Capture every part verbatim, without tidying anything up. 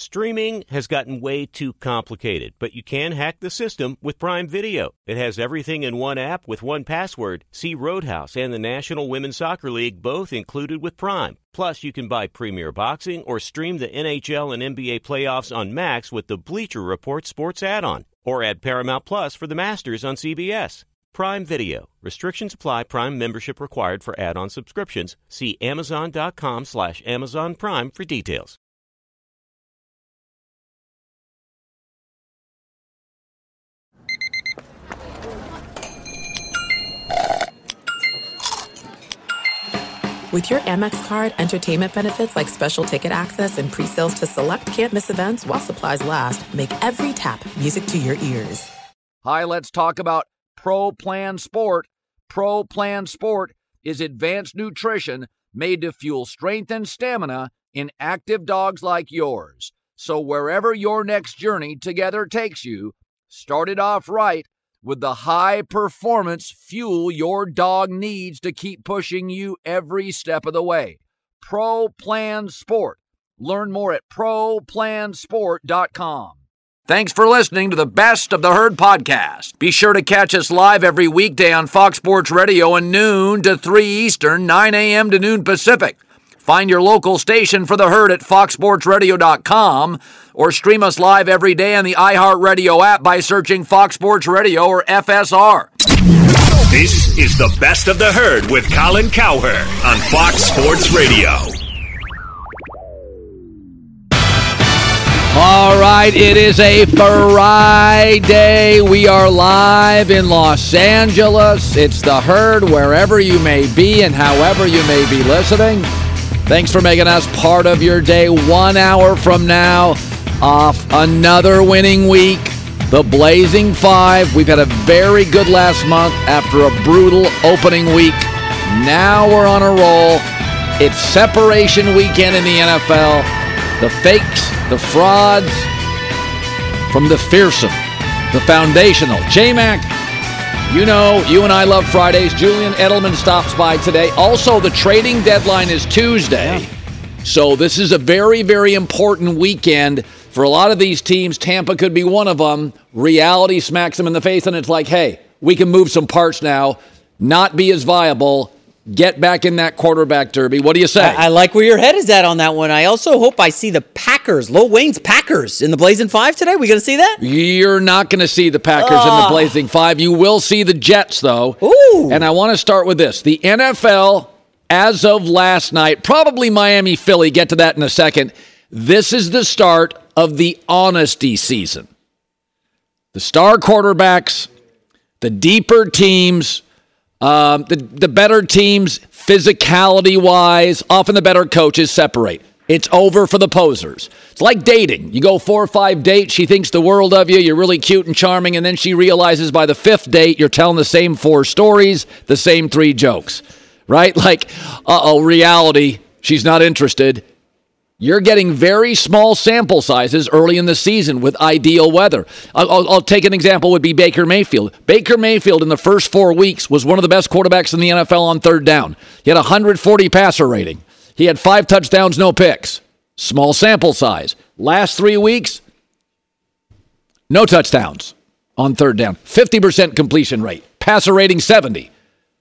Streaming has gotten way too complicated, but you can hack the system with Prime Video. It has everything in one app with one password. See Roadhouse and the National Women's Soccer League both included with Prime. Plus, you can buy Premier Boxing or stream the N H L and N B A playoffs on Max with the Bleacher Report Sports add-on. Or add Paramount Plus for the Masters on C B S. Prime Video. Restrictions apply. Prime membership required for add-on subscriptions. See Amazon.com slash Amazon Prime for details. With your Amex card, entertainment benefits like special ticket access and pre-sales to select can't-miss events while supplies last make every tap music to your ears. Hi, let's talk about Pro Plan Sport. Pro Plan Sport is advanced nutrition made to fuel strength and stamina in active dogs like yours. So wherever your next journey together takes you, start it off right with the high-performance fuel your dog needs to keep pushing you every step of the way. Pro Plan Sport. Learn more at pro plan sport dot com. Thanks for listening to the Best of the Herd podcast. Be sure to catch us live every weekday on Fox Sports Radio at noon to three Eastern, nine a.m. to noon Pacific. Find your local station for the Herd at fox sports radio dot com or stream us live every day on the iHeartRadio app by searching Fox Sports Radio or F S R. This is the Best of the Herd with Colin Cowherd on Fox Sports Radio. All right, it is a Friday. We are live in Los Angeles. It's the Herd wherever you may be and however you may be listening. Thanks for making us part of your day. One hour from now, off another winning week, the Blazing Five. We've had a very good last month after a brutal opening week. Now we're on a roll. It's separation weekend in the N F L. The fakes, the frauds, from the fearsome, the foundational. J-Mac, you know, you and I love Fridays. Julian Edelman stops by today. Also, the trading deadline is Tuesday. Yeah. So this is a very, very important weekend for a lot of these teams. Tampa could be one of them. Reality smacks them in the face, and it's like, hey, we can move some parts now, not be as viable, get back in that quarterback derby. What do you say? I, I like where your head is at on that one. I also hope I see the Packers, Lil Wayne's Packers, in the Blazing Five today. We going to see that? You're not going to see the Packers oh. in the Blazing Five. You will see the Jets, though. Ooh. And I want to start with this. The N F L, as of last night, probably Miami, Philly, get to that in a second. This is the start of the honesty season. The star quarterbacks, the deeper teams, Um, the, the better teams, physicality-wise, often the better coaches separate. It's over for the posers. It's like dating. You go four or five dates, she thinks the world of you, you're really cute and charming, and then she realizes by the fifth date you're telling the same four stories, the same three jokes, right? Like, uh-oh, reality, she's not interested. You're getting very small sample sizes early in the season with ideal weather. I'll, I'll, I'll take an example would be Baker Mayfield. Baker Mayfield in the first four weeks was one of the best quarterbacks in the N F L on third down. He had a one hundred forty passer rating. He had five touchdowns, no picks. Small sample size. Last three weeks, no touchdowns on third down. fifty percent completion rate. Passer rating seventy.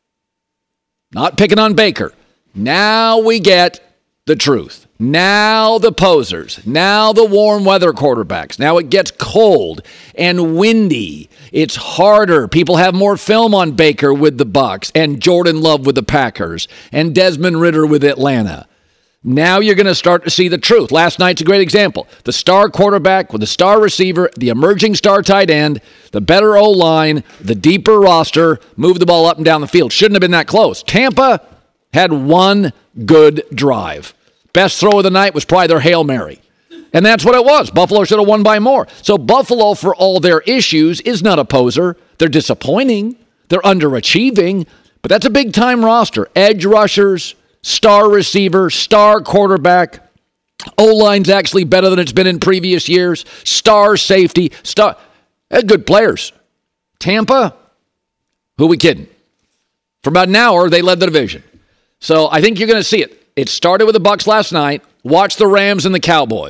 Not picking on Baker. Now we get the truth. Now the posers. Now the warm weather quarterbacks. Now it gets cold and windy. It's harder. People have more film on Baker with the Bucs and Jordan Love with the Packers and Desmond Ridder with Atlanta. Now you're going to start to see the truth. Last night's a great example. The star quarterback with the star receiver, the emerging star tight end, the better O-line, the deeper roster, move the ball up and down the field. Shouldn't have been that close. Tampa had one good drive. Best throw of the night was probably their Hail Mary. And that's what it was. Buffalo should have won by more. So Buffalo, for all their issues, is not a poser. They're disappointing. They're underachieving. But that's a big-time roster. Edge rushers, star receiver, star quarterback. O-line's actually better than it's been in previous years. Star safety. Star. They're good players. Tampa, who we kidding? For about an hour, they led the division. So I think you're going to see it. It started with the Bucs last night. Watch the Rams and the Cowboys.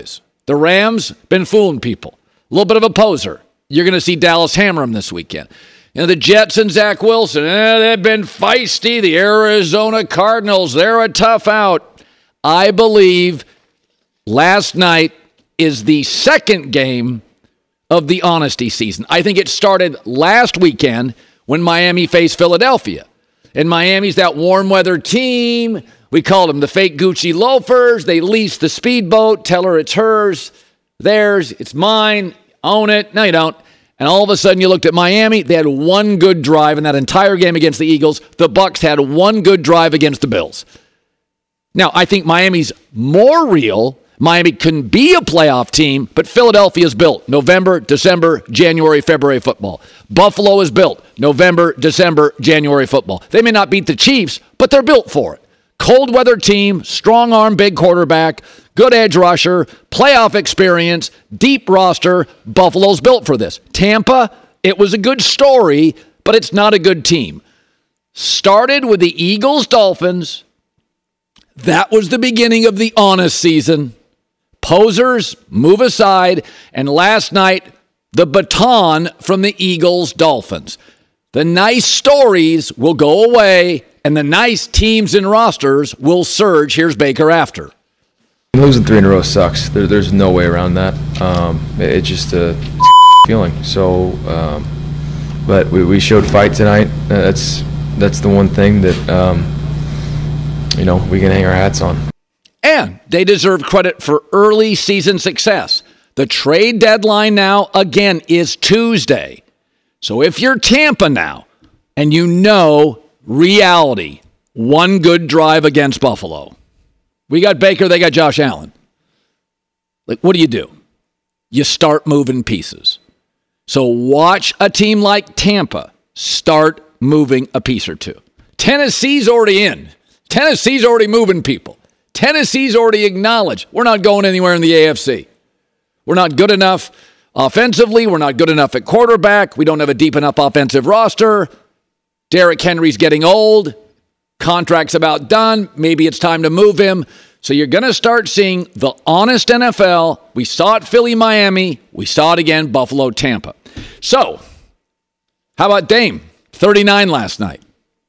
The Rams, been fooling people. A little bit of a poser. You're going to see Dallas hammer them this weekend. You know, the Jets and Zach Wilson, eh, they've been feisty. The Arizona Cardinals, they're a tough out. I believe last night is the second game of the honesty season. I think it started last weekend when Miami faced Philadelphia. And Miami's that warm weather team. We called them the fake Gucci loafers. They lease the speedboat, tell her it's hers, theirs, it's mine, own it. No, you don't. And all of a sudden you looked at Miami. They had one good drive in that entire game against the Eagles. The Bucs had one good drive against the Bills. Now, I think Miami's more real. Miami can be a playoff team, but Philadelphia's built November, December, January, February football. Buffalo is built November, December, January football. They may not beat the Chiefs, but they're built for it. Cold weather team, strong arm, big quarterback, good edge rusher, playoff experience, deep roster. Buffalo's built for this. Tampa, it was a good story, but it's not a good team. Started with the Eagles, Dolphins. That was the beginning of the honest season. Posers, move aside. And last night, the baton from the Eagles, Dolphins. The nice stories will go away, and the nice teams and rosters will surge. Here's Baker after. Losing three in a row sucks. There, there's no way around that. Um, it, it's just a feeling. So, um, but we, we showed fight tonight. Uh, that's that's the one thing that um, you know we can hang our hats on. And they deserve credit for early season success. The trade deadline now again is Tuesday. So if you're Tampa now, and you know reality, one good drive against Buffalo. We got Baker, they got Josh Allen. Like, what do you do? You start moving pieces. So watch a team like Tampa start moving a piece or two. Tennessee's already in. Tennessee's already moving people. Tennessee's already acknowledged we're not going anywhere in the A F C. We're not good enough offensively. We're not good enough at quarterback. We don't have a deep enough offensive roster. Derrick Henry's getting old. Contract's about done. Maybe it's time to move him. So you're going to start seeing the honest N F L. We saw it Philly, Miami. We saw it again, Buffalo, Tampa. So how about Dame? thirty-nine last night.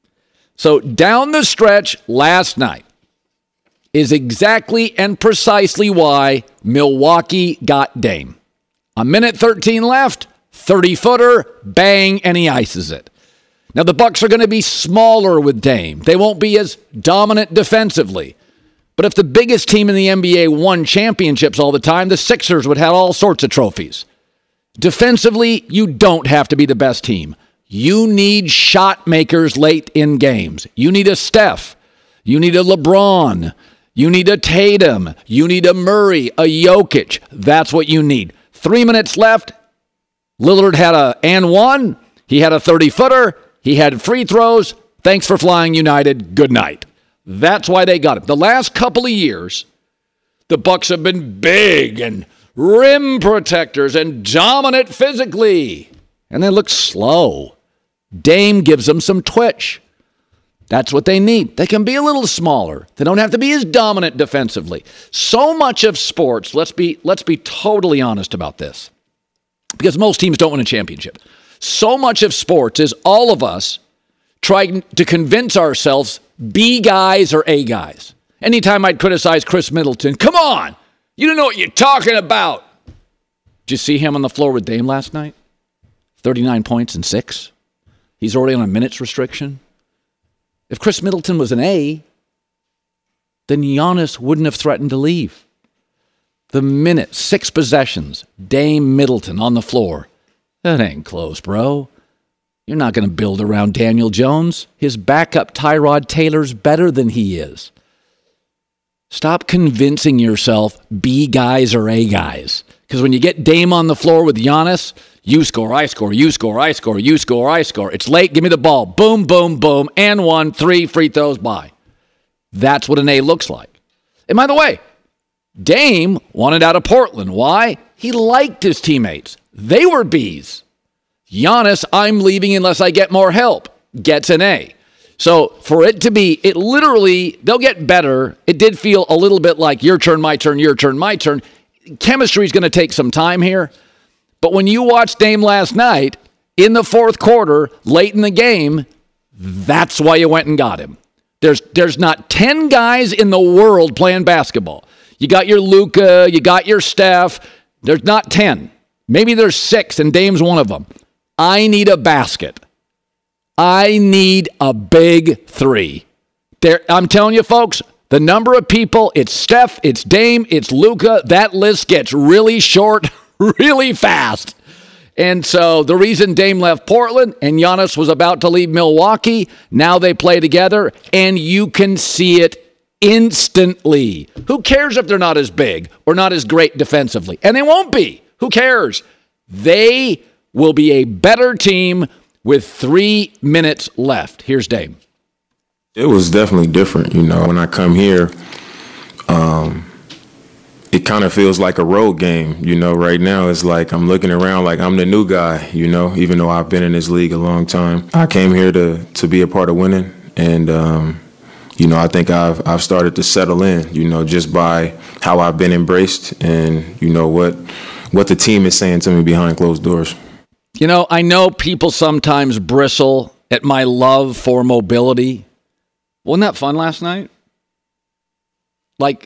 So down the stretch last night is exactly and precisely why Milwaukee got Dame. A minute thirteen left, thirty-footer, bang, and he ices it. Now, the Bucs are going to be smaller with Dame. They won't be as dominant defensively. But if the biggest team in the N B A won championships all the time, the Sixers would have all sorts of trophies. Defensively, you don't have to be the best team. You need shot makers late in games. You need a Steph. You need a LeBron. You need a Tatum. You need a Murray, a Jokic. That's what you need. Three minutes left. Lillard had a and one. He had a thirty-footer. He had free throws. Thanks for flying United. Good night. That's why they got it. The last couple of years, the Bucs have been big and rim protectors and dominant physically. And they look slow. Dame gives them some twitch. That's what they need. They can be a little smaller. They don't have to be as dominant defensively. So much of sports, let's be let's be totally honest about this, because most teams don't win a championship. So much of sports is all of us trying to convince ourselves B guys or A guys. Anytime I'd criticize Chris Middleton, come on, you don't know what you're talking about. Did you see him on the floor with Dame last night? thirty-nine points and six. He's already on a minutes restriction. If Chris Middleton was an A, then Giannis wouldn't have threatened to leave. The minute, six possessions, Dame Middleton on the floor. That ain't close, bro. You're not going to build around Daniel Jones. His backup Tyrod Taylor's better than he is. Stop convincing yourself B guys or A guys. Because when you get Dame on the floor with Giannis, you score, I score, you score, I score, you score, I score. It's late, give me the ball. Boom, boom, boom, and one, three free throws by. That's what an A looks like. And by the way, Dame wanted out of Portland. Why? He liked his teammates. They were B's. Giannis, I'm leaving unless I get more help, gets an A. So for it to be, it literally, they'll get better. It did feel a little bit like your turn, my turn, your turn, my turn. chemistry is going to take some time here. But when you watched Dame last night, in the fourth quarter, late in the game, that's why you went and got him. There's there's not ten guys in the world playing basketball. You got your Luka, you got your Steph. There's not ten. Maybe there's six, and Dame's one of them. I need a basket. I need a big three. There, I'm telling you, folks, the number of people, it's Steph, it's Dame, it's Luka. That list gets really short really fast. And so the reason Dame left Portland and Giannis was about to leave Milwaukee, now they play together, and you can see it instantly. Who cares if they're not as big or not as great defensively? And they won't be. Who cares? They will be a better team with three minutes left. Here's Dame. It was definitely different, you know. When I come here, um, it kind of feels like a road game, you know. Right now, it's like I'm looking around like I'm the new guy, you know, even though I've been in this league a long time. I came here to to be a part of winning, and, um, you know, I think I've, I've started to settle in, you know, just by how I've been embraced and, you know, what what the team is saying to me behind closed doors. You know, I know people sometimes bristle at my love for mobility. Wasn't that fun last night? Like,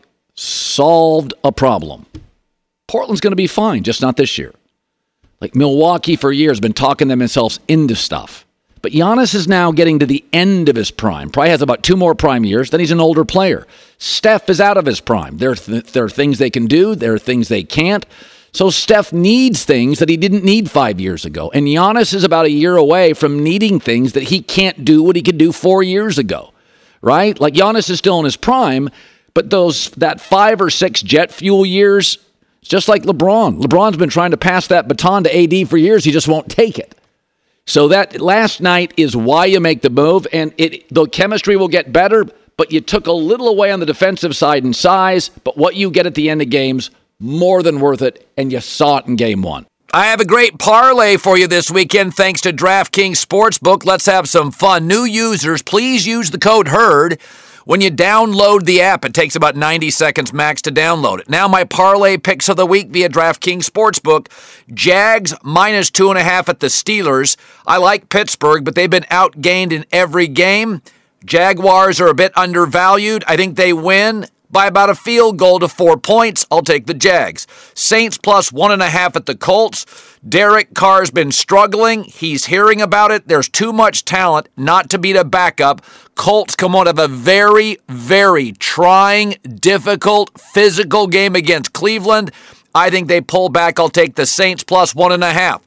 solved a problem. Portland's going to be fine, just not this year. Like, Milwaukee for years been talking themselves into stuff. But Giannis is now getting to the end of his prime. Probably has about two more prime years. Then he's an older player. Steph is out of his prime. There, th- there are things they can do. There are things they can't. So Steph needs things that he didn't need five years ago. And Giannis is about a year away from needing things that he can't do what he could do four years ago. Right? Like, Giannis is still in his prime, but those that five or six jet fuel years, it's just like LeBron. LeBron's been trying to pass that baton to A D for years. He just won't take it. So that last night is why you make the move, and it the chemistry will get better, but you took a little away on the defensive side in size, but what you get at the end of games, more than worth it, and you saw it in game one. I have a great parlay for you this weekend thanks to DraftKings Sportsbook. Let's have some fun. New users, please use the code HERD. When you download the app, it takes about ninety seconds max to download it. Now my parlay picks of the week via DraftKings Sportsbook. Jags minus two and a half at the Steelers. I like Pittsburgh, but they've been outgained in every game. Jaguars are a bit undervalued. I think they win by about a field goal to four points. I'll take the Jags. Saints plus one and a half at the Colts. Derek Carr's been struggling. He's hearing about it. There's too much talent not to beat a backup. Colts come out of a very, very trying, difficult, physical game against Cleveland. I think they pull back. I'll take the Saints plus one and a half.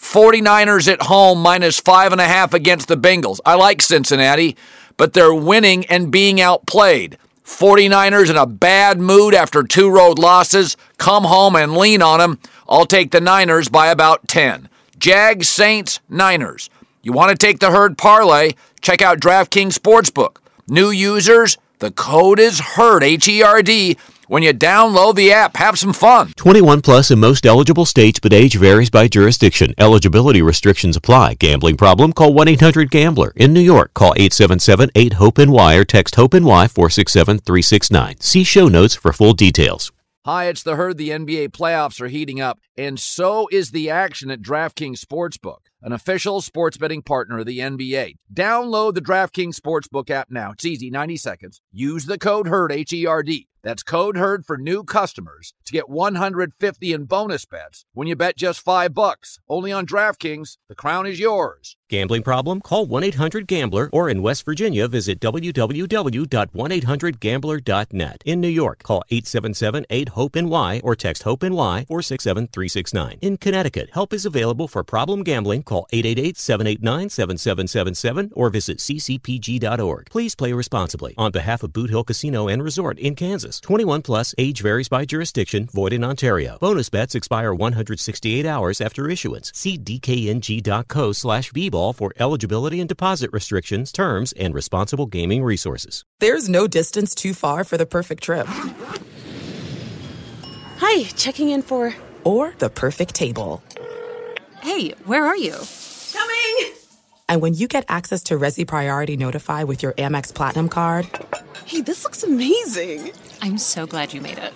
49ers at home minus five and a half against the Bengals. I like Cincinnati, but they're winning and being outplayed. 49ers in a bad mood after two road losses. Come home and lean on them. I'll take the Niners by about ten. Jags, Saints, Niners. You want to take the herd parlay? Check out DraftKings Sportsbook. New users, the code is HERD, H E R D. When you download the app, have some fun. twenty-one plus in most eligible states, but age varies by jurisdiction. Eligibility restrictions apply. Gambling problem? Call one eight hundred gambler. In New York, call eight seven seven eight hope N Y or text HOPE-NY four six seven three six nine. See show notes for full details. Hi, it's the Herd. The N B A playoffs are heating up, and so is the action at DraftKings Sportsbook, an official sports betting partner of the N B A. Download the DraftKings Sportsbook app now. It's easy, ninety seconds. Use the code HERD, H E R D. That's code HERD for new customers to get one hundred fifty in bonus bets when you bet just five bucks. Only on DraftKings. The crown is yours. Gambling problem? Call one eight hundred gambler or in West Virginia, visit w w w dot one eight hundred gambler dot net. In New York, call eight seven seven eight hope N Y or text HOPE-NY four six seven three six nine. In Connecticut, help is available for problem gambling. Call eight eight eight seven eight nine seven seven seven seven or visit c c p g dot org. Please play responsibly. On behalf of Boot Hill Casino and Resort in Kansas. twenty-one plus, age varies by jurisdiction, void in Ontario. Bonus bets expire one hundred sixty-eight hours after issuance. See d k n g dot co slash b ball for eligibility and deposit restrictions, terms, and responsible gaming resources. There's no distance too far for the perfect trip. Hi, checking in for... Or the perfect table. Hey, where are you? Coming! And when you get access to Resi Priority Notify with your Amex Platinum card... Hey, this looks amazing. I'm so glad you made it.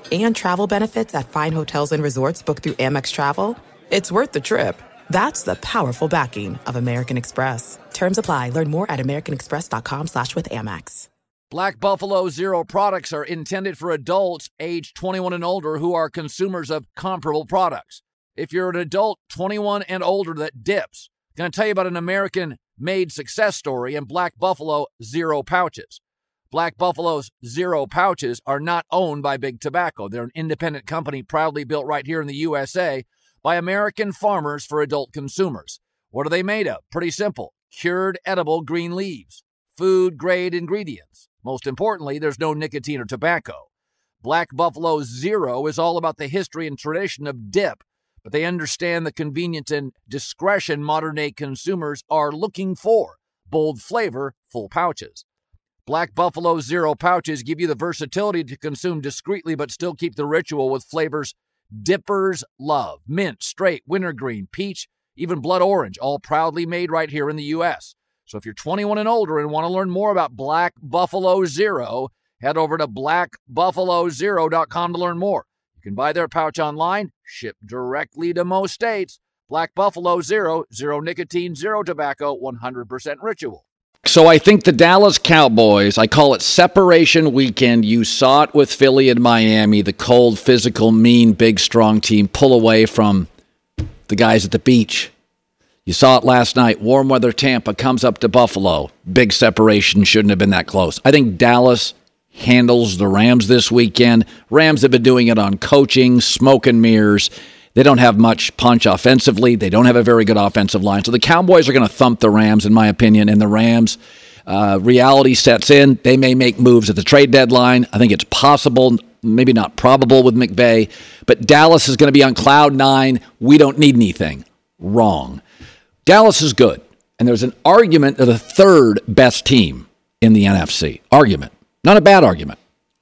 and travel benefits at fine hotels and resorts booked through Amex Travel, it's worth the trip. That's the powerful backing of American Express. Terms apply. Learn more at americanexpress.com slash with Amex. Black Buffalo Zero products are intended for adults age twenty-one and older who are consumers of comparable products. If you're an adult twenty-one and older that dips, I'm going to tell you about an American-made success story in Black Buffalo Zero pouches. Black Buffalo's Zero pouches are not owned by Big Tobacco. They're an independent company proudly built right here in the U S A by American farmers for adult consumers. What are they made of? Pretty simple. Cured edible green leaves. Food-grade ingredients. Most importantly, there's no nicotine or tobacco. Black Buffalo Zero is all about the history and tradition of dip, but they understand the convenience and discretion modern-day consumers are looking for. Bold flavor, full pouches. Black Buffalo Zero pouches give you the versatility to consume discreetly but still keep the ritual with flavors dippers love. Mint, straight, wintergreen, peach, even blood orange, all proudly made right here in the U S. So if you're twenty-one and older and want to learn more about Black Buffalo Zero, head over to black buffalo zero dot com to learn more. You can buy their pouch online, shipped directly to most states. Black Buffalo Zero, zero nicotine, zero tobacco, one hundred percent ritual. So I think the Dallas Cowboys, I call it separation weekend. You saw it with Philly and Miami, the cold, physical, mean, big, strong team pull away from the guys at the beach. You saw it last night. Warm weather Tampa comes up to Buffalo. Big separation, shouldn't have been that close. I think Dallas handles the Rams this weekend. Rams have been doing it on coaching, smoke and mirrors. They don't have much punch offensively. They don't have a very good offensive line. So the Cowboys are going to thump the Rams, in my opinion. And the Rams, uh, reality sets in. They may make moves at the trade deadline. I think it's possible, maybe not probable with McVay. But Dallas is going to be on cloud nine. We don't need anything. Wrong. Dallas is good. And there's an argument they're the third best team in the N F C. Argument. Not a bad argument.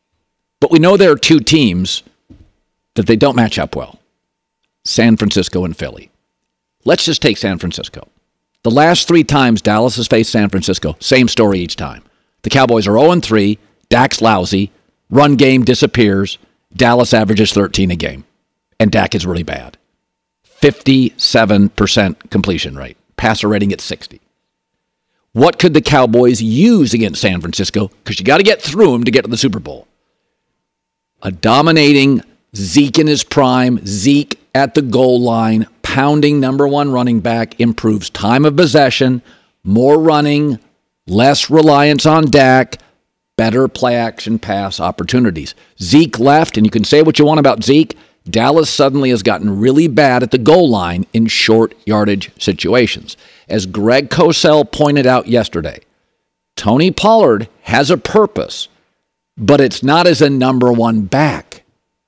But we know there are two teams that they don't match up well. San Francisco and Philly. Let's just take San Francisco. The last three times Dallas has faced San Francisco, same story each time. The Cowboys are oh and three, Dak's lousy, run game disappears, Dallas averages thirteen a game, and Dak is really bad. fifty-seven percent completion rate, passer rating at sixty. What could the Cowboys use against San Francisco? Because you got to get through them to get to the Super Bowl. A dominating Zeke in his prime, Zeke at the goal line, pounding number one running back, improves time of possession, more running, less reliance on Dak, better play action pass opportunities. Zeke left, and you can say what you want about Zeke. Dallas suddenly has gotten really bad at the goal line in short yardage situations. As Greg Cosell pointed out yesterday, Tony Pollard has a purpose, but it's not as a number one back.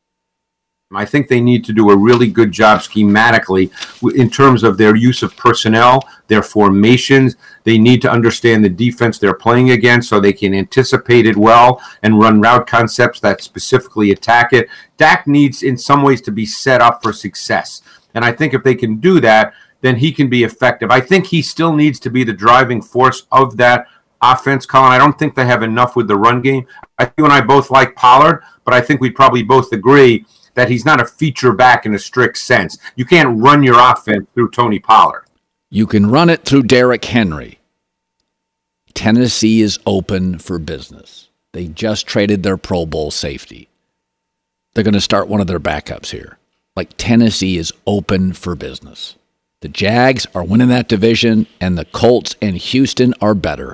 I think they need to do a really good job schematically in terms of their use of personnel, their formations. They need to understand the defense they're playing against so they can anticipate it well and run route concepts that specifically attack it. Dak needs in some ways to be set up for success. And I think if they can do that, then he can be effective. I think he still needs to be the driving force of that offense, Colin. I don't think they have enough with the run game. I, you and I both like Pollard, but I think we probably both agree that he's not a feature back in a strict sense. You can't run your offense through Tony Pollard. You can run it through Derrick Henry. Tennessee is open for business. They just traded their Pro Bowl safety. They're going to start one of their backups here. Like, Tennessee is open for business. The Jags are winning that division, and the Colts and Houston are better.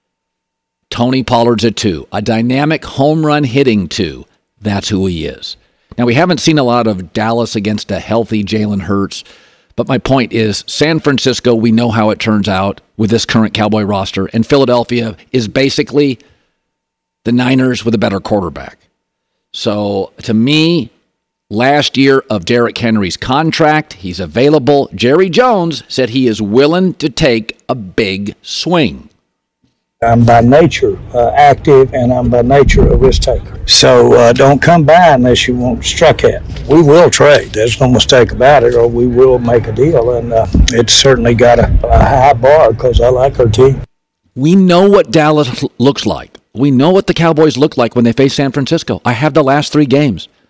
Tony Pollard's a two. A dynamic home run hitting two. That's who he is. Now, we haven't seen a lot of Dallas against a healthy Jalen Hurts, but my point is San Francisco, we know how it turns out with this current Cowboy roster, and Philadelphia is basically the Niners with a better quarterback. So, to me, last year of Derrick Henry's contract, he's available. Jerry Jones said he is willing to take a big swing. I'm by nature uh, active, and I'm by nature a risk taker. So uh, don't come by unless you want struck at. We will trade. There's no mistake about it, or we will make a deal. And uh, it's certainly got a, a high bar because I like our team. We know what Dallas looks like. We know what the Cowboys look like when they face San Francisco. I have the last three games.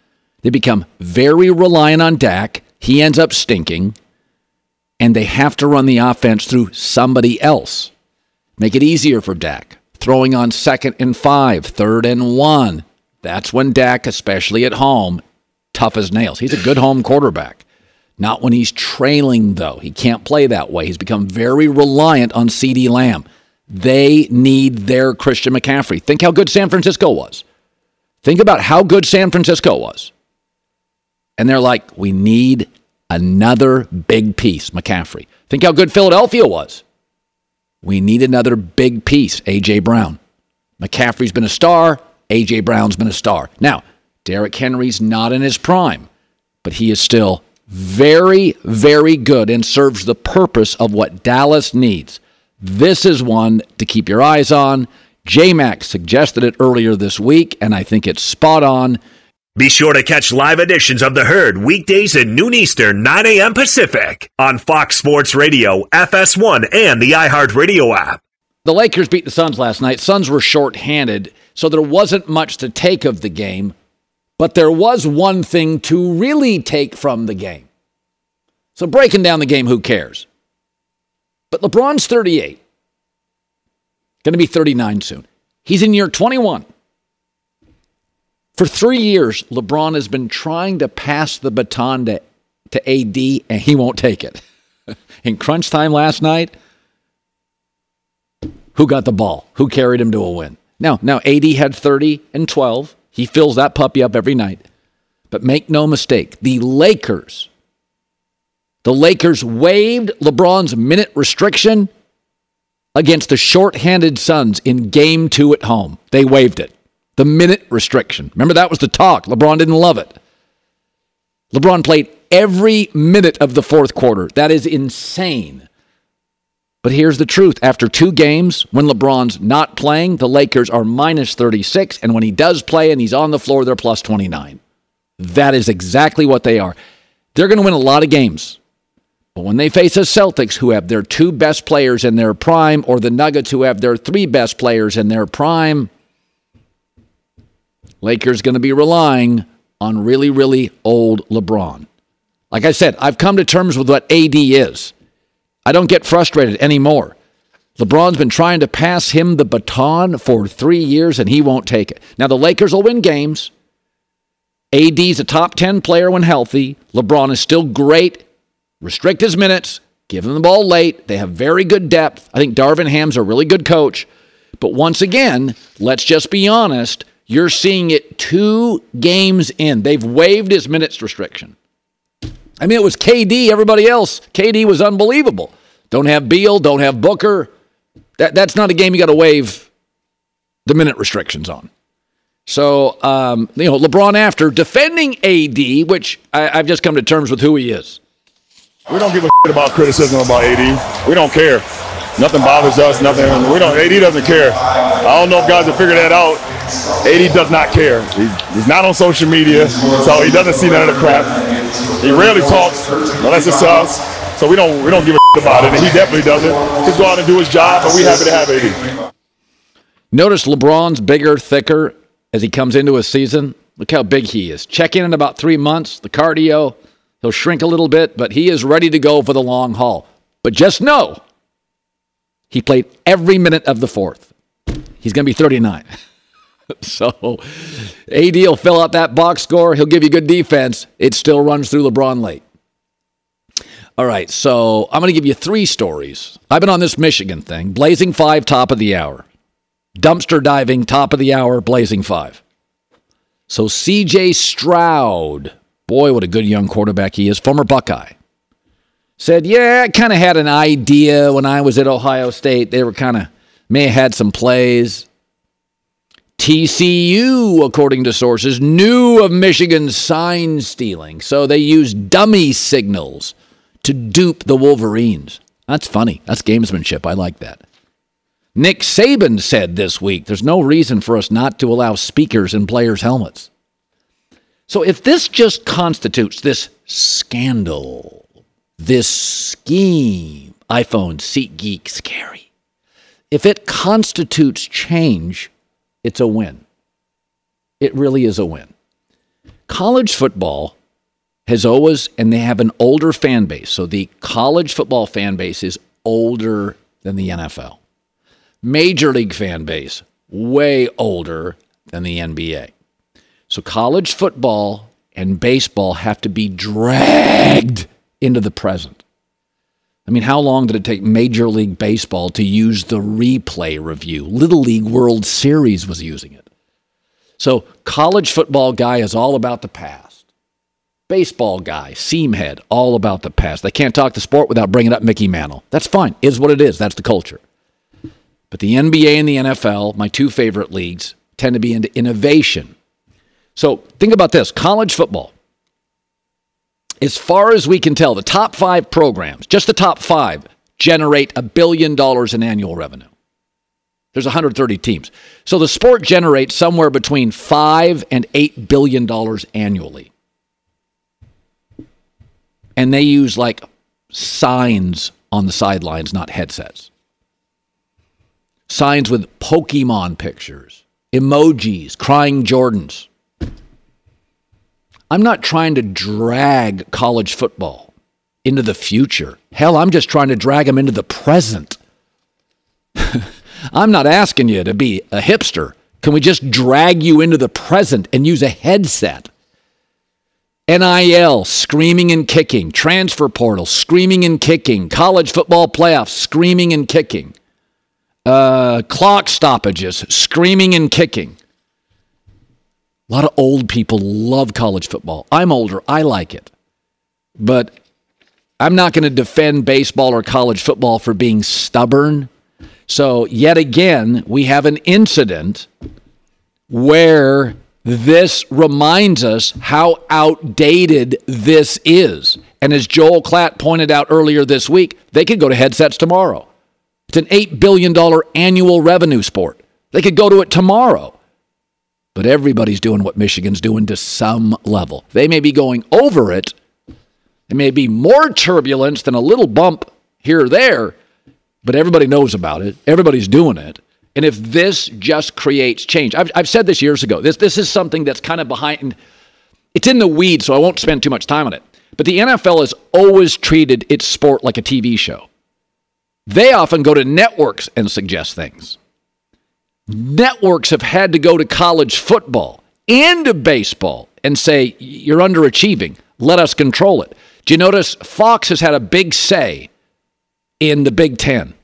They become very reliant on Dak. He ends up stinking, and they have to run the offense through somebody else. Make it easier for Dak. Throwing on second and five, third and one. That's when Dak, especially at home, tough as nails. He's a good home quarterback. Not when he's trailing, though. He can't play that way. He's become very reliant on CeeDee Lamb. They need their Christian McCaffrey. Think how good San Francisco was. Think about how good San Francisco was. And they're like, we need another big piece, McCaffrey. Think how good Philadelphia was. We need another big piece, A J. Brown. McCaffrey's been a star. A J. Brown's been a star. Now, Derrick Henry's not in his prime, but he is still very, very good and serves the purpose of what Dallas needs. This is one to keep your eyes on. J-Mac suggested it earlier this week, and I think it's spot on. Be sure to catch live editions of The Herd weekdays at noon Eastern, nine a.m. Pacific on Fox Sports Radio, F S one, and the iHeartRadio app. The Lakers beat the Suns last night. Suns were shorthanded, so there wasn't much to take of the game, but there was one thing to really take from the game. So breaking down the game, who cares? But LeBron's thirty-eight. Going to be thirty-nine soon. He's in year twenty-one. For three years, LeBron has been trying to pass the baton to, to A D, and he won't take it. In crunch time last night, who got the ball? Who carried him to a win? Now, now A D had thirty and twelve. He fills that puppy up every night. But make no mistake, the Lakers, the Lakers waived LeBron's minute restriction against the shorthanded Suns in game two at home. They waived it. The minute restriction. Remember, that was the talk. LeBron didn't love it. LeBron played every minute of the fourth quarter. That is insane. But here's the truth. After two games, when LeBron's not playing, the Lakers are minus thirty-six, and when he does play and he's on the floor, they're plus twenty-nine. That is exactly what they are. They're going to win a lot of games. But when they face the Celtics, who have their two best players in their prime, or the Nuggets, who have their three best players in their prime, Lakers going to be relying on really, really old LeBron. Like I said, I've come to terms with what A D is. I don't get frustrated anymore. LeBron's been trying to pass him the baton for three years, and he won't take it. Now, the Lakers will win games. A D's a top ten player when healthy. LeBron is still great. Restrict his minutes. Give him the ball late. They have very good depth. I think Darvin Ham's a really good coach. But once again, let's just be honest. You're seeing it two games in. They've waived his minutes restriction. I mean, it was K D, everybody else. K D was unbelievable. Don't have Beal, don't have Booker. That, that's not a game you got to waive the minute restrictions on. So, um, you know, LeBron after defending A D, which I, I've just come to terms with who he is. We don't give a shit about criticism about A D. We don't care. Nothing bothers us. Nothing. We don't. A D doesn't care. I don't know if guys have figured that out. A D does not care. He's, he's not on social media, so he doesn't see none of the crap. He rarely talks unless it's us. So we don't. We don't give a shit about it, and he definitely doesn't. He's go out and do his job, and we happy to have A D. Notice LeBron's bigger, thicker as he comes into a season. Look how big he is. Check in in about three months. The cardio, he'll shrink a little bit, but he is ready to go for the long haul. But just know, he played every minute of the fourth. He's going to be thirty-nine. So A D will fill out that box score. He'll give you good defense. It still runs through LeBron late. All right, so I'm going to give you three stories. I've been on this Michigan thing. Blazing Five, top of the hour. Dumpster diving, top of the hour, Blazing Five. So C J Stroud, boy, what a good young quarterback he is, former Buckeye, said, yeah, I kind of had an idea when I was at Ohio State. They were kind of, may have had some plays. T C U, according to sources, knew of Michigan's sign stealing, so they used dummy signals to dupe the Wolverines. That's funny. That's gamesmanship. I like that. Nick Saban said this week, there's no reason for us not to allow speakers in players' helmets. So if this just constitutes this scandal, this scheme, iPhone, SeatGeek, scary, if it constitutes change, it's a win. It really is a win. college football has always, and they have an older fan base. So the college football fan base is older than the N F L. Major League fan base, way older than the N B A. So college football and baseball have to be dragged into the present. I mean, how long did it take Major League Baseball to use the replay review? Little League World Series was using it. So college football guy is all about the past. Baseball guy, seamhead, all about the past. They can't talk the sport without bringing up Mickey Mantle. That's fine. It is what it is. That's the culture. But the N B A and the N F L, my two favorite leagues, tend to be into innovation. So think about this. College football. As far as we can tell, the top five programs, just the top five, generate a billion dollars in annual revenue. There's one hundred thirty teams. So the sport generates somewhere between five and eight billion dollars annually. And they use like signs on the sidelines, not headsets. Signs with Pokemon pictures, emojis, crying Jordans. I'm not trying to drag college football into the future. Hell, I'm just trying to drag them into the present. I'm not asking you to be a hipster. Can we just drag you into the present and use a headset? N I L, screaming and kicking. Transfer portal, screaming and kicking. College football playoffs, screaming and kicking. Uh, clock stoppages, screaming and kicking. A lot of old people love college football. I'm older. I like it. But I'm not going to defend baseball or college football for being stubborn. So yet again, we have an incident where this reminds us how outdated this is. And as Joel Klatt pointed out earlier this week, they could go to headsets tomorrow. It's an eight billion dollars annual revenue sport. They could go to it tomorrow. But everybody's doing what Michigan's doing to some level. They may be going over it. There may be more turbulence than a little bump here or there, but everybody knows about it. Everybody's doing it. And if this just creates change, I've, I've said this years ago, this, this is something that's kind of behind, it's in the weeds, so I won't spend too much time on it. But the N F L has always treated its sport like a T V show. They often go to networks and suggest things. Networks have had to go to college football and to baseball and say, you're underachieving. Let us control it. Do you notice Fox has had a big say in the Big Ten?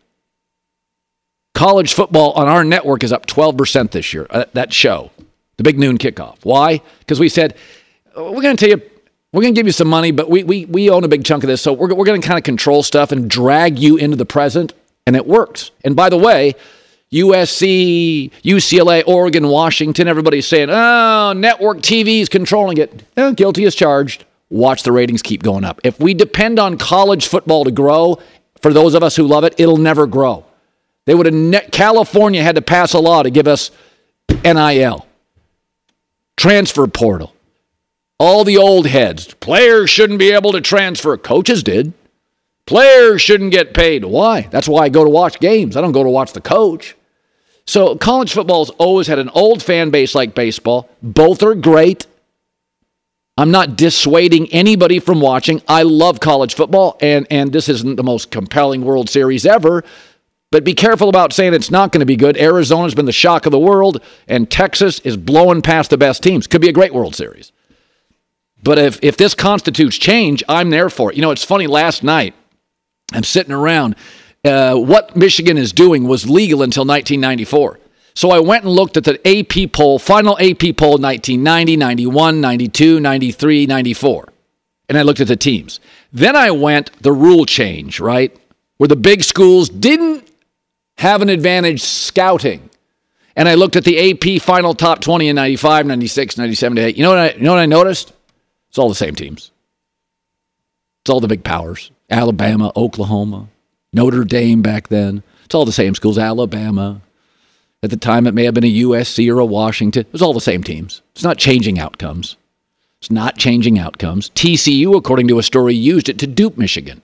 College football on our network is up twelve percent this year, uh, that show, the Big Noon Kickoff. Why? Because we said, we're going to tell you, we're going to give you some money, but we we we own a big chunk of this, so we're, we're going to kind of control stuff and drag you into the present, and it works. And by the way, U S C, U C L A, Oregon, Washington, everybody's saying, oh, network T V is controlling it. Eh, guilty as charged. Watch the ratings keep going up. If we depend on college football to grow, for those of us who love it, it'll never grow. They would have ne- California had to pass a law to give us N I L, transfer portal. All the old heads. Players shouldn't be able to transfer. Coaches did. Players shouldn't get paid. Why? That's why I go to watch games. I don't go to watch the coach. So college football's always had an old fan base like baseball. Both are great. I'm not dissuading anybody from watching. I love college football, and, and this isn't the most compelling World Series ever. But be careful about saying it's not going to be good. Arizona's been the shock of the world, and Texas is blowing past the best teams. Could be a great World Series. But if, if this constitutes change, I'm there for it. You know, it's funny, last night, I'm sitting around. Uh, what Michigan is doing was legal until nineteen ninety-four. So I went and looked at the A P poll, final A P poll, nineteen ninety, ninety-one, ninety-two, ninety-three, ninety-four. And I looked at the teams. Then I went the rule change, right? Where the big schools didn't have an advantage scouting. And I looked at the A P final top twenty in ninety-five, ninety-six, ninety-seven, ninety-eight. You know what I, you know what I noticed? It's all the same teams. It's all the big powers. Alabama, Oklahoma, Notre Dame back then. It's all the same schools. Alabama. At the time, it may have been a U S C or a Washington. It was all the same teams. It's not changing outcomes. It's not changing outcomes. T C U, according to a story, used it to dupe Michigan.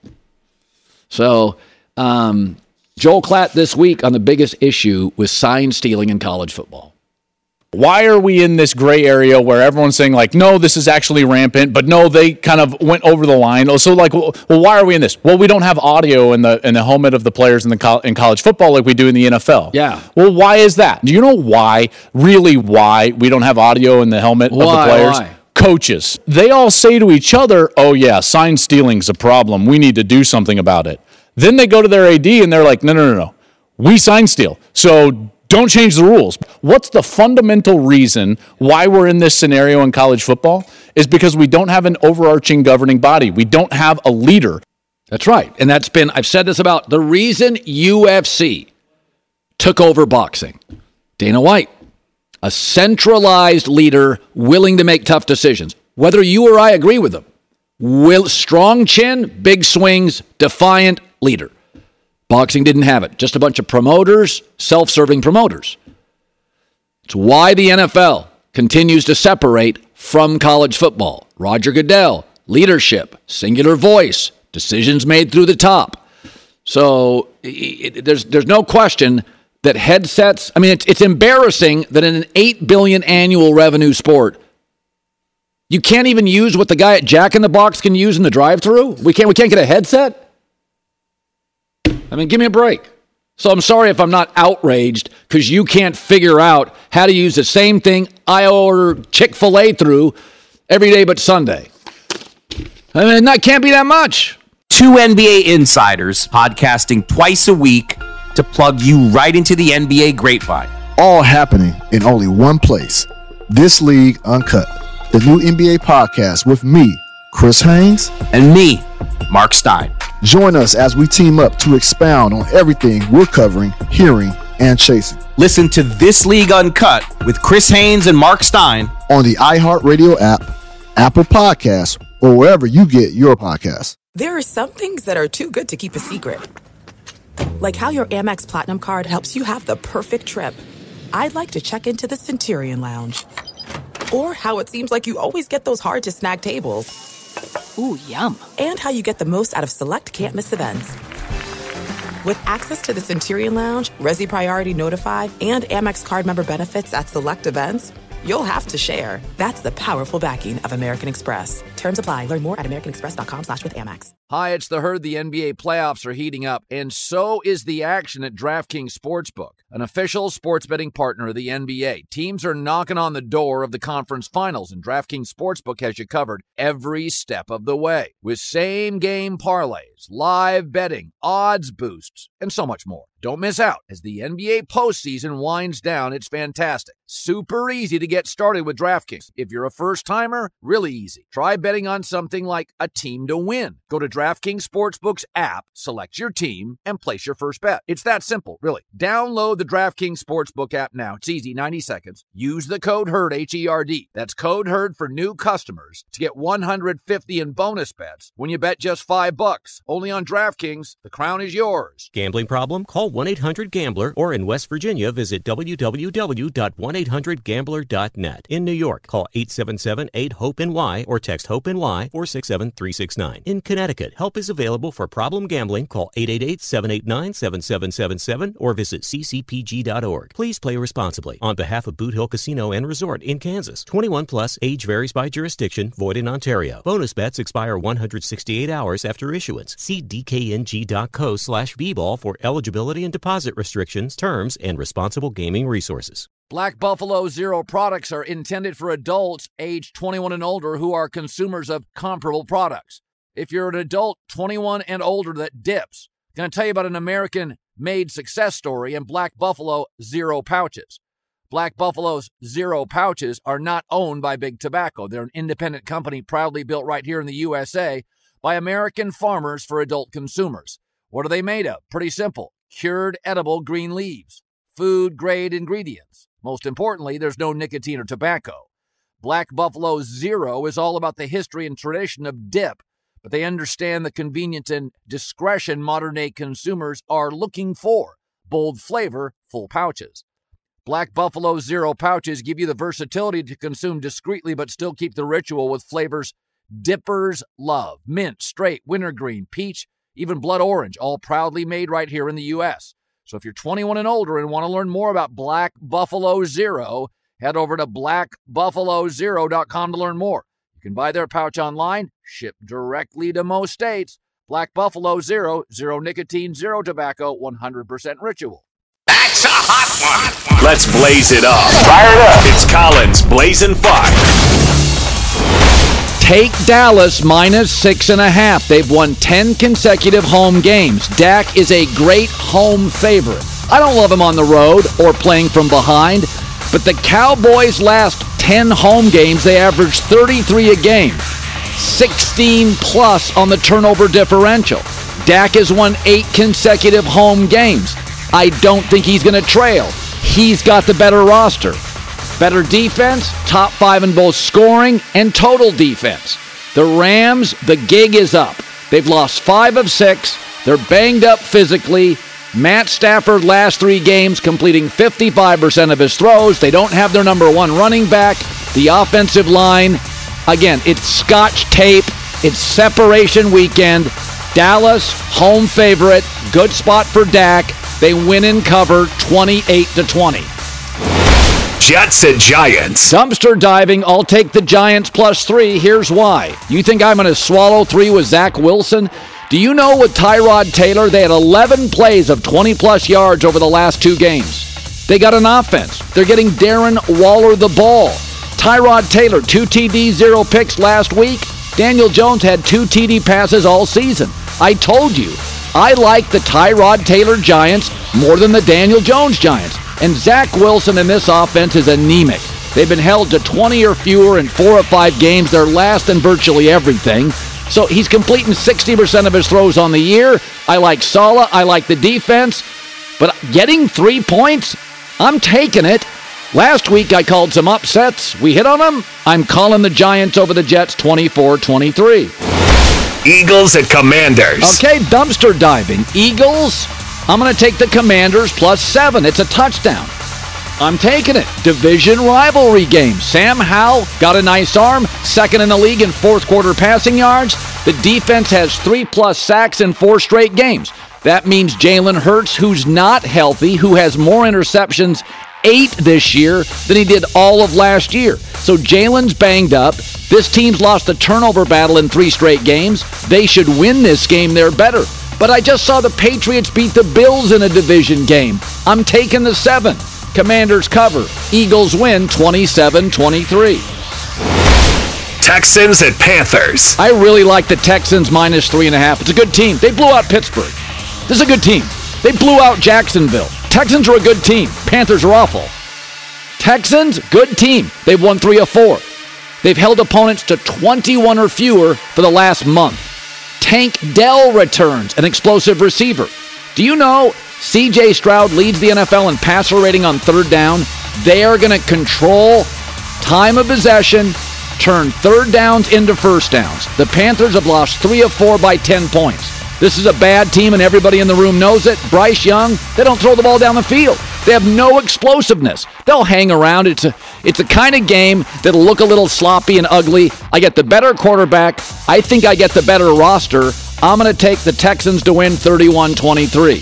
So, um, Joel Klatt this week on the biggest issue was sign stealing in college football. Why are we in this gray area where everyone's saying, like, no, this is actually rampant, but no, they kind of went over the line? So, like, well, why are we in this? Well, we don't have audio in the in the helmet of the players in the co- in college football like we do in the N F L. Yeah. Well, why is that? Do you know why, really why, we don't have audio in the helmet why, of the players? Why? Coaches. They all say to each other, oh, yeah, sign stealing's a problem. We need to do something about it. Then they go to their A D and they're like, no, no, no, no. We sign steal. So don't change the rules. What's the fundamental reason why we're in this scenario in college football? Is because we don't have an overarching governing body. We don't have a leader. That's right. And that's been, I've said this about the reason U F C took over boxing. Dana White, a centralized leader willing to make tough decisions. Whether you or I agree with them. Will, strong chin, big swings, defiant leader. Boxing didn't have it. Just a bunch of promoters, self-serving promoters. It's why the N F L continues to separate from college football. Roger Goodell, leadership, singular voice, decisions made through the top. So it, it, there's there's no question that headsets, I mean, it's, it's embarrassing that in an eight billion dollars annual revenue sport, you can't even use what the guy at Jack in the Box can use in the drive-thru? We can't, we can't get a headset? I mean, give me a break. So I'm sorry if I'm not outraged because you can't figure out how to use the same thing I order Chick-fil-A through every day but Sunday. I mean, that can't be that much. Two N B A insiders podcasting twice a week to plug you right into the N B A grapevine. All happening in only one place. This League Uncut, the new N B A podcast with me, Chris Haynes, and me, Mark Stein. Join us as we team up to expound on everything we're covering, hearing, and chasing. Listen to This League Uncut with Chris Haynes and Mark Stein on the iHeartRadio app, Apple Podcasts, or wherever you get your podcasts. There are some things that are too good to keep a secret. Like how your Amex Platinum card helps you have the perfect trip. I'd like to check into the Centurion Lounge. Or how it seems like you always get those hard-to-snag tables. Ooh, yum. And how you get the most out of select can't-miss events. With access to the Centurion Lounge, Resi Priority Notify, and Amex card member benefits at select events, you'll have to share. That's the powerful backing of American Express. Terms apply. Learn more at americanexpress.com slash with Amex. Hi, it's The Herd. The N B A playoffs are heating up, and so is the action at DraftKings Sportsbook, an official sports betting partner of the N B A. Teams are knocking on the door of the conference finals, and DraftKings Sportsbook has you covered every step of the way with same-game parlays, live betting, odds boosts, and so much more. Don't miss out as the N B A postseason winds down. It's fantastic. Super easy to get started with DraftKings. If you're a first-timer, really easy. Try betting on something like a team to win. Go to DraftKings Sportsbook's app, select your team, and place your first bet. It's that simple, really. Download the DraftKings Sportsbook app now. It's easy, ninety seconds. Use the code HERD, H E R D. That's code HERD for new customers to get one hundred fifty in bonus bets when you bet just five bucks. Only on DraftKings. The crown is yours. Gambling problem? Call one eight hundred gambler or in West Virginia, visit w w w dot one eight hundred gambler dot net. In New York, call eight seven seven eight hope N Y or text HOPE-NY four six seven three six nine. In Connecticut, help is available for problem gambling. Call eight eight eight seven eight nine seven seven seven seven or visit c c p g dot org. Please play responsibly. On behalf of Boot Hill Casino and Resort in Kansas, twenty-one plus, age varies by jurisdiction, void in Ontario. Bonus bets expire one hundred sixty-eight hours after issuance. See d k n g dot co slash b ball for eligibility and deposit restrictions, terms, and responsible gaming resources. Black Buffalo Zero products are intended for adults aged twenty-one and older who are consumers of comparable products. If you're an adult twenty-one and older that dips, I'm going to tell you about an American-made success story in Black Buffalo Zero pouches. Black Buffalo's Zero pouches are not owned by Big Tobacco. They're an independent company proudly built right here in the U S A by American farmers for adult consumers. What are they made of? Pretty simple. Cured edible green leaves. Food-grade ingredients. Most importantly, there's no nicotine or tobacco. Black Buffalo Zero is all about the history and tradition of dip, but they understand the convenience and discretion modern-day consumers are looking for. Bold flavor, full pouches. Black Buffalo Zero pouches give you the versatility to consume discreetly but still keep the ritual with flavors dippers love. Mint, straight, wintergreen, peach, even blood orange, all proudly made right here in the U S So if you're twenty-one and older and want to learn more about Black Buffalo Zero, Head over to black buffalo zero dot com to learn more. You can buy their pouch online, ship directly to most states. Black Buffalo Zero, zero nicotine, zero tobacco, one hundred percent ritual. That's a hot one. Let's blaze it up. Fire it up. It's Collins Blazing Fire. Take Dallas minus six and a half. They've won ten consecutive home games. Dak is a great home favorite. I don't love him on the road or playing from behind, but the Cowboys' last ten home games, they averaged thirty-three a game. sixteen plus on the turnover differential. Dak has won eight consecutive home games. I don't think he's going to trail. He's got the better roster. Better defense, top five in both scoring and total defense. The Rams, the gig is up. They've lost five of six. They're banged up physically. Matt Stafford last three games completing fifty-five percent of his throws. They don't have their number one running back. The offensive line, again, it's scotch tape. It's separation weekend. Dallas, home favorite. Good spot for Dak. They win and cover twenty-eight to twenty. Jets and Giants. Dumpster diving. I'll take the Giants plus three. Here's why. You think I'm going to swallow three with Zach Wilson? Do you know with Tyrod Taylor, they had eleven plays of twenty-plus yards over the last two games. They got an offense. They're getting Darren Waller the ball. Tyrod Taylor, two T Ds, zero picks last week. Daniel Jones had two T D passes all season. I told you, I like the Tyrod Taylor Giants more than the Daniel Jones Giants. And Zach Wilson in this offense is anemic. They've been held to twenty or fewer in four or five games. They're last in virtually everything. So he's completing sixty percent of his throws on the year. I like Saleh. I like the defense. But getting three points, I'm taking it. Last week I called some upsets. We hit on them. I'm calling the Giants over the Jets twenty-four twenty-three. Eagles and Commanders. Okay, dumpster diving. Eagles, I'm going to take the Commanders plus seven. It's a touchdown. I'm taking it. Division rivalry game. Sam Howell got a nice arm. Second in the league in fourth quarter passing yards. The defense has three-plus sacks in four straight games. That means Jalen Hurts, who's not healthy, who has more interceptions, eight this year, than he did all of last year. So Jalen's banged up. This team's lost the turnover battle in three straight games. They should win this game. They're better. But I just saw the Patriots beat the Bills in a division game. I'm taking the seven. Commanders cover. Eagles win twenty-seven twenty-three. Texans and Panthers. I really like the Texans minus three and a half. It's a good team. They blew out Pittsburgh. This is a good team. They blew out Jacksonville. Texans are a good team. Panthers are awful. Texans, good team. They've won three of four. They've held opponents to twenty-one or fewer for the last month. Tank Dell returns, an explosive receiver. Do you know C J Stroud leads the N F L in passer rating on third down? They are going to control time of possession, turn third downs into first downs. The Panthers have lost three of four by ten points. This is a bad team, and everybody in the room knows it. Bryce Young, they don't throw the ball down the field. They have no explosiveness. They'll hang around. It's a, it's a kind of game that'll look a little sloppy and ugly. I get the better quarterback. I think I get the better roster. I'm going to take the Texans to win thirty-one twenty-three.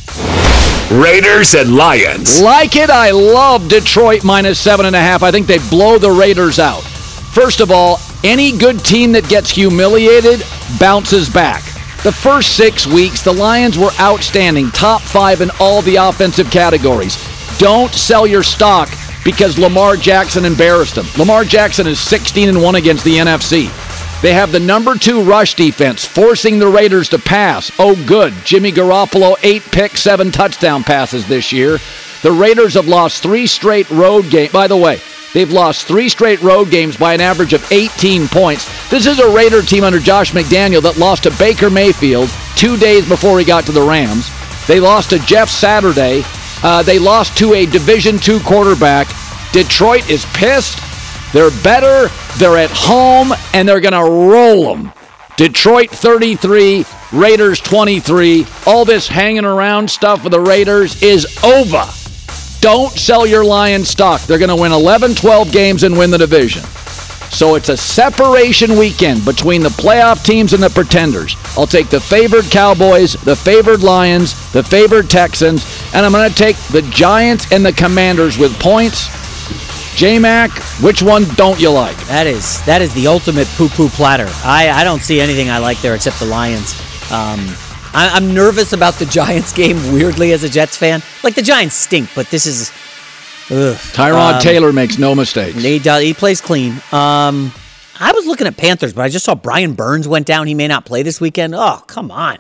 Raiders and Lions. Like it. I love Detroit minus seven and a half. I think they blow the Raiders out. First of all, any good team that gets humiliated bounces back. The first six weeks, the Lions were outstanding, top five in all the offensive categories. Don't sell your stock because Lamar Jackson embarrassed them. Lamar Jackson is sixteen and one against the N F C. They have the number two rush defense, forcing the Raiders to pass. Oh, good. Jimmy Garoppolo, eight pick, seven touchdown passes this year. The Raiders have lost three straight road games. By the way, they've lost three straight road games by an average of eighteen points. This is a Raider team under Josh McDaniel that lost to Baker Mayfield two days before he got to the Rams. They lost to Jeff Saturday. Uh, they lost to a Division two quarterback. Detroit is pissed. They're better. They're at home, and they're going to roll them. Detroit thirty-three, Raiders twenty-three. All this hanging around stuff with the Raiders is over. Don't sell your Lions stock. They're going to win eleven, twelve games and win the division. So it's a separation weekend between the playoff teams and the pretenders. I'll take the favored Cowboys, the favored Lions, the favored Texans, and I'm going to take the Giants and the Commanders with points. J-Mac, which one don't you like? That is that is the ultimate poo-poo platter. I, I don't see anything I like there except the Lions. Um, I, I'm nervous about the Giants game, weirdly, as a Jets fan. Like, the Giants stink, but this is... Ugh. Tyrod um, Taylor makes no mistakes. He, does, he plays clean. Um, I was looking at Panthers, but I just saw Brian Burns went down. He may not play this weekend. Oh, come on.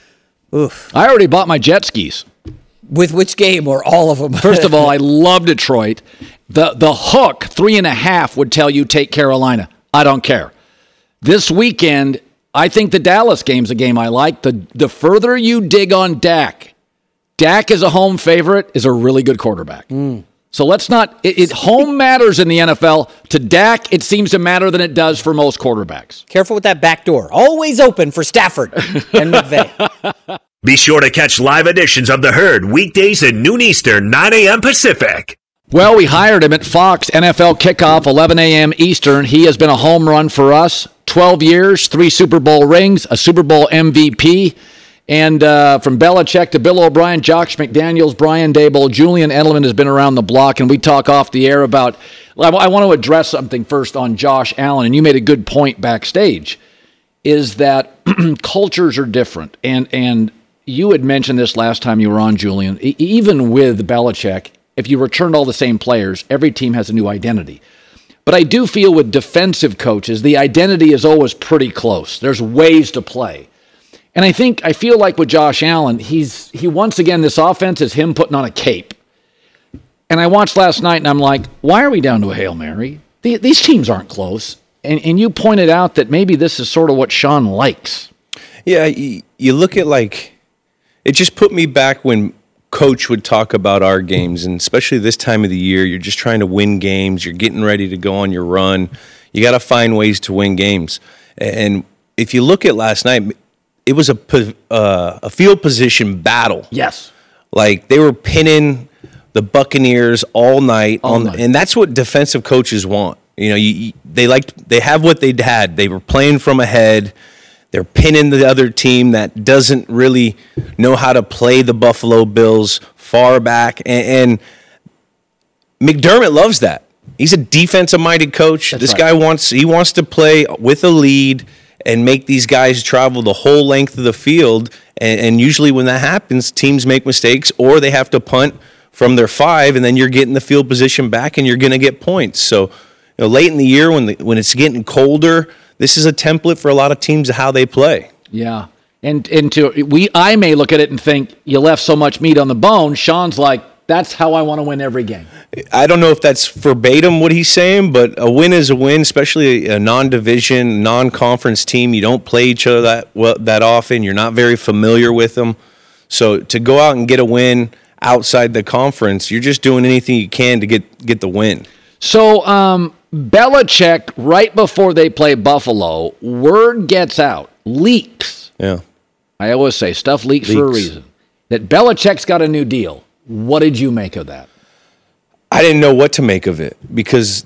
Oof. I already bought my jet skis. With which game or all of them? First of all, I love Detroit. The the hook, three and a half, would tell you take Carolina. I don't care. This weekend, I think the Dallas game's a game I like. The, the further you dig on Dak, Dak is a home favorite, is a really good quarterback. Mm. So let's not, it, it home matters in the N F L. To Dak, it seems to matter than it does for most quarterbacks. Careful with that back door. Always open for Stafford and McVay. Be sure to catch live editions of The Herd weekdays at noon Eastern, nine a.m. Pacific. Well, we hired him at Fox, N F L kickoff, eleven a.m. Eastern. He has been a home run for us. twelve years, three Super Bowl rings, a Super Bowl M V P. And uh, from Belichick to Bill O'Brien, Josh McDaniels, Brian Daboll, Julian Edelman has been around the block. And we talk off the air about, I want to address something first on Josh Allen. And you made a good point backstage, is that cultures are different. And, and you had mentioned this last time you were on, Julian. E- even with Belichick, if you returned all the same players, every team has a new identity. But I do feel with defensive coaches, the identity is always pretty close. There's ways to play. And I think, I feel like with Josh Allen, he's, he once again, this offense is him putting on a cape. And I watched last night and I'm like, why are we down to a Hail Mary? The, these teams aren't close. And, and you pointed out that maybe this is sort of what Sean likes. Yeah, you, you look at like, it just put me back when Coach would talk about our games, and especially this time of the year, you're just trying to win games. You're getting ready to go on your run. You got to find ways to win games. And if you look at last night, it was a uh, a field position battle. Yes, like they were pinning the Buccaneers all night, all on night. The, and that's what defensive coaches want. You know, you, you, they liked they have what they had. They were playing from ahead. They're pinning the other team that doesn't really know how to play the Buffalo Bills far back. And, and McDermott loves that. He's a defensive-minded coach. That's this right. guy wants he wants to play with a lead and make these guys travel the whole length of the field. And, and usually when that happens, teams make mistakes or they have to punt from their five, and then you're getting the field position back and you're going to get points. So you know, late in the year when the, when it's getting colder, this is a template for a lot of teams of how they play. Yeah. And and to we I may look at it and think you left so much meat on the bone. Sean's like, that's how I want to win every game. I don't know if that's verbatim what he's saying, but a win is a win, especially a non-division, non-conference team. You don't play each other that well, that often. You're not very familiar with them. So to go out and get a win outside the conference, you're just doing anything you can to get get the win. So um Belichick, right before they play Buffalo, word gets out, leaks. Yeah. I always say stuff leaks, Leaks. for a reason. That Belichick's got a new deal. What did you make of that? I didn't know what to make of it because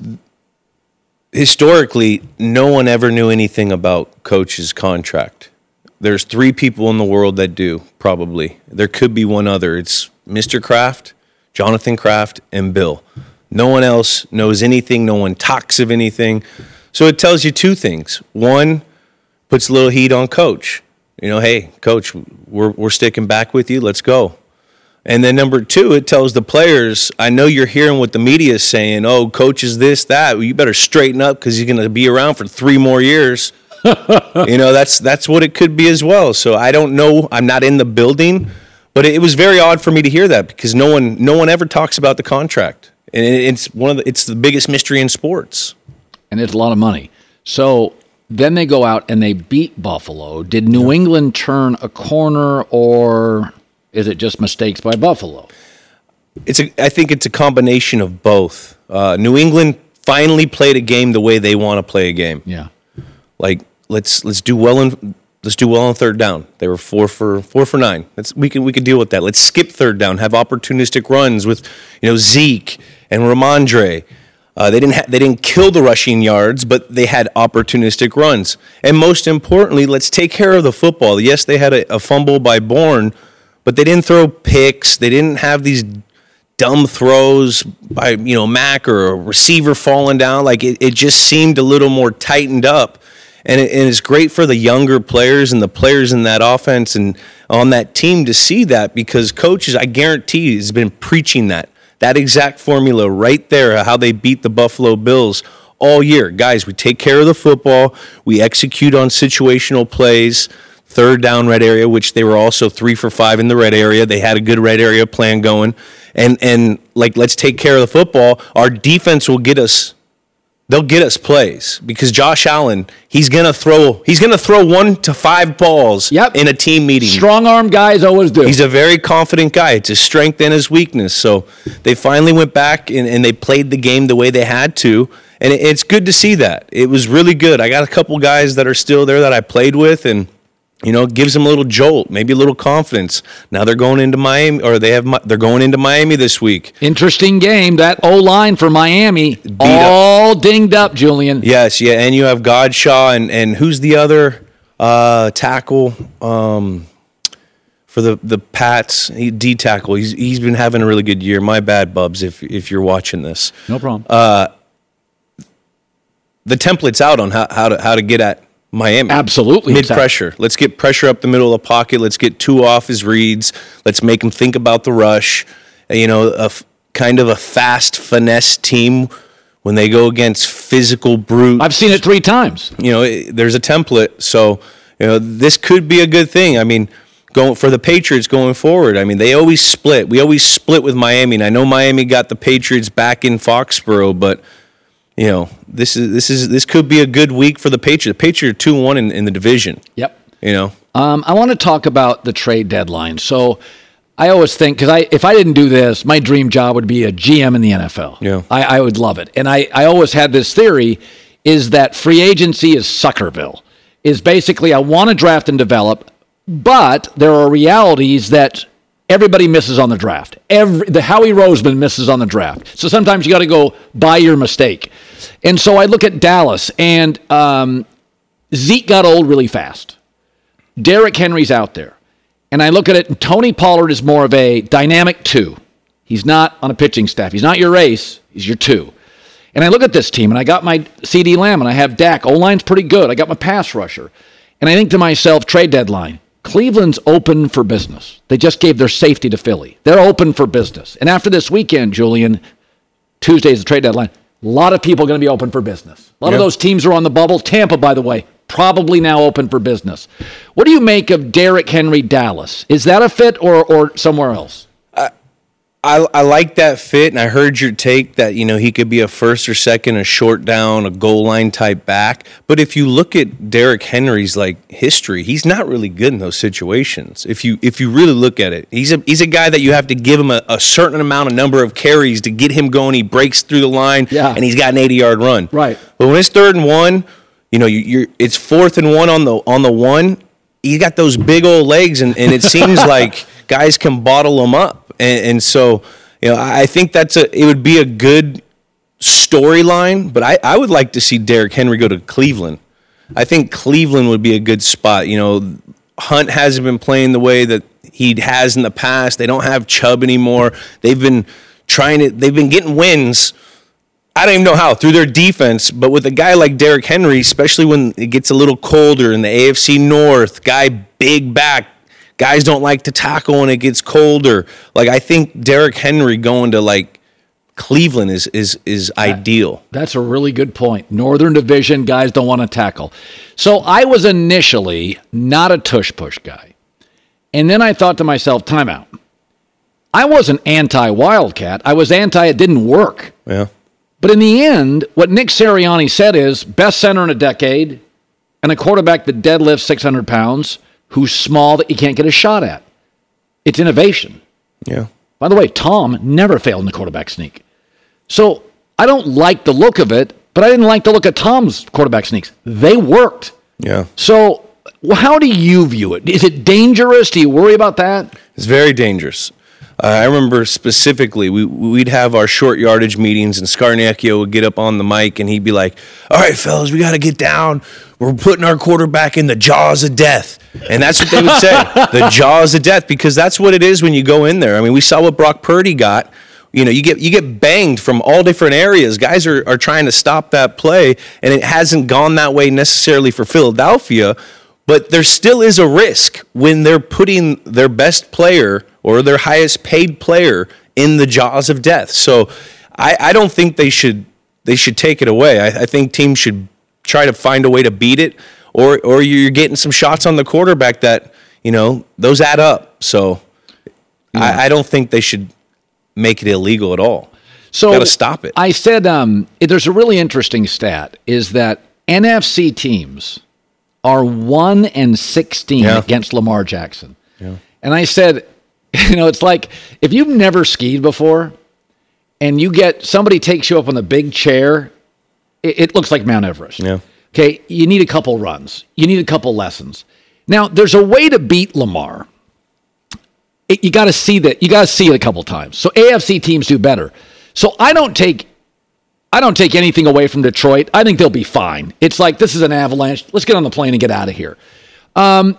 historically, no one ever knew anything about Coach's contract. There's three people in the world that do, probably. There could be one other. It's Mister Kraft, Jonathan Kraft, and Bill. No one else knows anything. No one talks of anything. So it tells you two things. One, puts a little heat on Coach. You know, hey, Coach, we're we're sticking back with you. Let's go. And then number two, it tells the players, I know you're hearing what the media is saying. Oh, Coach is this, that. Well, you better straighten up because he's going to be around for three more years. You know, that's that's what it could be as well. So I don't know. I'm not in the building. But it was very odd for me to hear that because no one no one ever talks about the contract. And it's one of the, it's the biggest mystery in sports. And it's a lot of money. So then they go out and they beat Buffalo. Did New yeah. England turn a corner, or is it just mistakes by Buffalo? It's a, I think it's a combination of both. Uh, New England finally played a game the way they want to play a game. Yeah, like let's let's do well in let's do well on third down. They were four for four for nine. Let's, we can we can deal with that. Let's skip third down. Have opportunistic runs with you know Zeke and Ramondre. Uh, they didn't ha- they didn't kill the rushing yards, but they had opportunistic runs. And most importantly, let's take care of the football. Yes, they had a, a fumble by Bourne, but they didn't throw picks. They didn't have these dumb throws by, you know, Mac or a receiver falling down. Like it, it just seemed a little more tightened up. And, it, and it's great for the younger players and the players in that offense and on that team to see that, because coaches, I guarantee you, has been preaching that. That exact formula right there, how they beat the Buffalo Bills all year. Guys, we take care of the football. We execute on situational plays. Third down red area, which they were also three for five in the red area. They had a good red area plan going. And, and like, let's take care of the football. Our defense will get us They'll get us plays, because Josh Allen, he's gonna throw. He's gonna throw one to five balls yep. in a team meeting. Strong arm guys always do. He's a very confident guy. It's his strength and his weakness. So they finally went back and, and they played the game the way they had to, and it, it's good to see that. It was really good. I got a couple guys that are still there that I played with, and you know, it gives them a little jolt, maybe a little confidence. Now they're going into Miami, or they have they're going into Miami this week. Interesting game. That O-line for Miami, Beat all up. dinged up, Julian. Yes, yeah, and you have Godshaw, and, and who's the other uh, tackle um, for the the Pats? He, D tackle. He's he's been having a really good year. My bad, Bubs, if if you're watching this. No problem. Uh, the template's out on how how to how to get at Miami. Absolutely. Mid-pressure. Let's get pressure up the middle of the pocket. Let's get two off his reads. Let's make him think about the rush. You know, a f- kind of a fast finesse team when they go against physical brute. I've seen it three times. You know, it, there's a template. So, you know, this could be a good thing. I mean, going for the Patriots going forward. I mean, they always split. We always split with Miami. And I know Miami got the Patriots back in Foxborough, but you know, this is this is this could be a good week for the Patriots. The Patriots are two one in, in the division. Yep. You know, um, I want to talk about the trade deadline. So, I always think, because I if I didn't do this, my dream job would be a G M in the N F L. Yeah. I, I would love it, and I I always had this theory, is that free agency is Suckerville. Is basically I want to draft and develop, but there are realities that everybody misses on the draft. Every the Howie Roseman misses on the draft. So sometimes you got to go by your mistake. And so I look at Dallas, and um, Zeke got old really fast. Derrick Henry's out there. And I look at it, and Tony Pollard is more of a dynamic two. He's not on a pitching staff. He's not your ace. He's your two. And I look at this team, and I got my CeeDee Lamb, and I have Dak. O-line's pretty good. I got my pass rusher. And I think to myself, trade deadline. Cleveland's open for business. They just gave their safety to Philly. They're open for business. And after this weekend, Julian, Tuesday's the trade deadline, a lot of people are going to be open for business. A lot yep. of those teams are on the bubble. Tampa, by the way, probably now open for business. What do you make of Derrick Henry, Dallas? Is that a fit or or somewhere else? I, I I like that fit, and I heard your take that, you know, he could be a first or second, a short down, a goal line type back. But if you look at Derrick Henry's like history, he's not really good in those situations. If you if you really look at it, he's a he's a guy that you have to give him a, a certain amount of number of carries to get him going. He breaks through the line, yeah. and he's got an eighty yard run. Right. But when it's third and one, you know, you, you're it's fourth and one on the on the one. He got those big old legs, and, and it seems like guys can bottle him up. And, and so, you know, I think that's a it would be a good storyline, but I, I would like to see Derrick Henry go to Cleveland. I think Cleveland would be a good spot. You know, Hunt hasn't been playing the way that he has in the past. They don't have Chubb anymore. They've been trying to they've been getting wins. I don't even know how, through their defense, but with a guy like Derrick Henry, especially when it gets a little colder in the A F C North, guy big back, guys don't like to tackle when it gets colder. Like, I think Derrick Henry going to, like, Cleveland is is is that, ideal. That's a really good point. Northern Division, guys don't want to tackle. So I was initially not a tush-push guy. And then I thought to myself, timeout. I wasn't anti-Wildcat. I was anti it didn't work. Yeah. But in the end, what Nick Sirianni said is, best center in a decade and a quarterback that deadlifts six hundred pounds who's small that you can't get a shot at. It's innovation. Yeah. By the way, Tom never failed in the quarterback sneak. So I don't like the look of it, but I didn't like the look of Tom's quarterback sneaks. They worked. Yeah. So how do you view it? Is it dangerous? Do you worry about that? It's very dangerous. Uh, I remember specifically, we, we'd have our short yardage meetings, and Scarnecchio would get up on the mic, and he'd be like, all right, fellas, we got to get down. We're putting our quarterback in the jaws of death. And that's what they would say, the jaws of death, because that's what it is when you go in there. I mean, we saw what Brock Purdy got You know, you get you get banged from all different areas. Guys are, are trying to stop that play, and it hasn't gone that way necessarily for Philadelphia, but there still is a risk when they're putting their best player or their highest paid player in the jaws of death. So I, I don't think they should they should take it away. I, I think teams should try to find a way to beat it, or or you're getting some shots on the quarterback that, you know, those add up. So yeah. I, I don't think they should make it illegal at all. So got to stop it. I said um, there's a really interesting stat is that N F C teams are one and sixteen Yeah. against Lamar Jackson. Yeah. And I said, you know, it's like if you've never skied before and you get somebody takes you up on the big chair, it, it looks like Mount Everest. Yeah. Okay, you need a couple runs. You need a couple lessons. Now, there's a way to beat Lamar. It, you got to see that. You got to see it a couple times. So A F C teams do better. So I don't take I don't take anything away from Detroit. I think they'll be fine. It's like this is an avalanche. Let's get on the plane and get out of here. Um,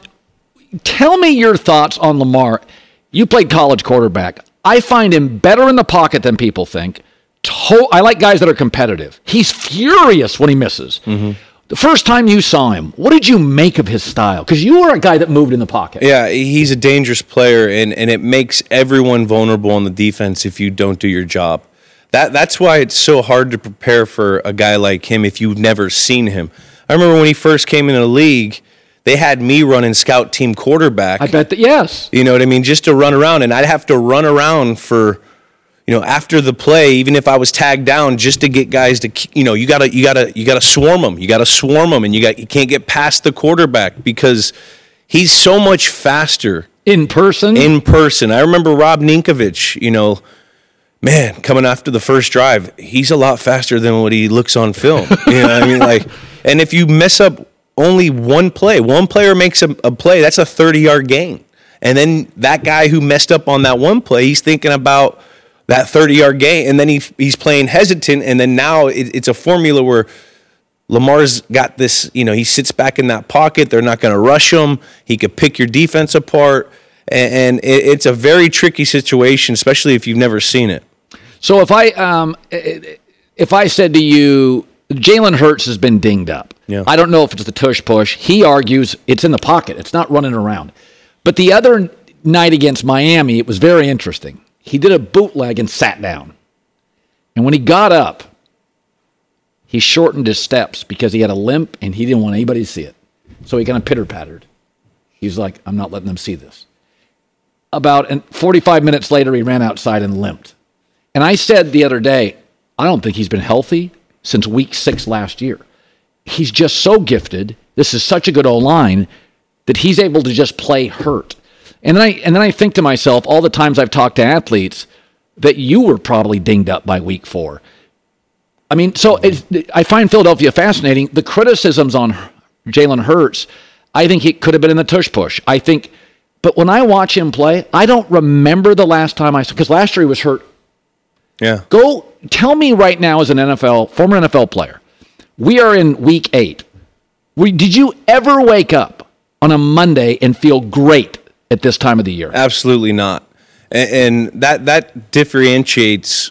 tell me your thoughts on Lamar. You played college quarterback. I find him better in the pocket than people think. To- I like guys that are competitive. He's furious when he misses. Mm-hmm. The first time you saw him, what did you make of his style? Because you were a guy that moved in the pocket. Yeah, he's a dangerous player, and, and it makes everyone vulnerable on the defense if you don't do your job. That That's why it's so hard to prepare for a guy like him if you've never seen him. I remember when he first came into the league, they had me running scout team quarterback. I bet that, yes. You know what I mean? Just to run around, and I'd have to run around for, you know, after the play, even if I was tagged down, just to get guys to, you know, you gotta, you gotta, you gotta swarm them. You gotta swarm them, and you got, you can't get past the quarterback because he's so much faster in person. In person, I remember Rob Ninkovich. You know, man, coming after the first drive, he's a lot faster than what he looks on film. You know what I mean? Like, and if you mess up only one play, one player makes a, a play, that's a thirty-yard gain, and then that guy who messed up on that one play, he's thinking about that thirty-yard gain, and then he he's playing hesitant, and then now it, it's a formula where Lamar's got this, you know, he sits back in that pocket, they're not going to rush him, he could pick your defense apart, and, and it, it's a very tricky situation, especially if you've never seen it. So if I um, if I said to you, Jalen Hurts has been dinged up. Yeah. I don't know if it's the tush push. He argues it's in the pocket. It's not running around. But the other night against Miami, it was very interesting. He did a bootleg and sat down. And when he got up, he shortened his steps because he had a limp and he didn't want anybody to see it. So he kind of pitter-pattered. He's like, I'm not letting them see this. About forty-five minutes later, he ran outside and limped. And I said the other day, I don't think he's been healthy since week six last year. He's just so gifted. This is such a good O-line that he's able to just play hurt. And then I and then I think to myself, all the times I've talked to athletes, that you were probably dinged up by week four. I mean, so it's, I find Philadelphia fascinating. The criticisms on Jalen Hurts, I think it could have been in the tush push. I think, but when I watch him play, I don't remember the last time I saw, because last year he was hurt. Yeah. Go tell me right now as an N F L, former N F L player, we are in week eight. We, did you ever wake up on a Monday and feel great at this time of the year? Absolutely not. And, and that that differentiates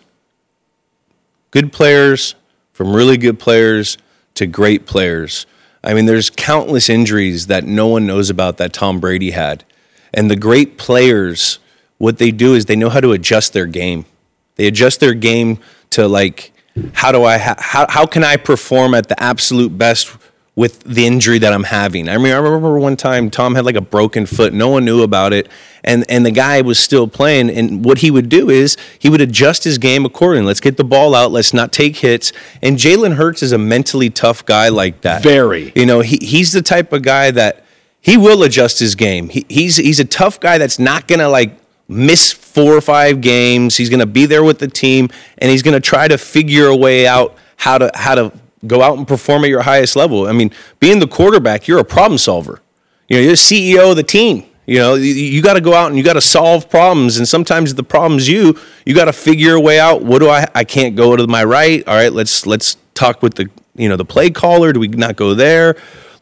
good players from really good players to great players. I mean, there's countless injuries that no one knows about that Tom Brady had. And the great players, what they do is they know how to adjust their game. They adjust their game to, like, how do I ha- how how can I perform at the absolute best with the injury that I'm having. I mean, I remember one time Tom had like a broken foot. No one knew about it. And and the guy was still playing. And what he would do is he would adjust his game accordingly. Let's get the ball out. Let's not take hits. And Jalen Hurts is a mentally tough guy like that. Very. You know, he he's the type of guy that he will adjust his game. He, he's he's a tough guy that's not going to like miss four or five games. He's going to be there with the team, and he's going to try to figure a way out how to how to go out and perform at your highest level. I mean, being the quarterback, you're a problem solver. You know, you're the C E O of the team. You know, you, you got to go out and you got to solve problems. And sometimes the problem's you. You got to figure a way out. What do I? I can't go to my right. All right, let's let's talk with the you know the play caller. Do we not go there?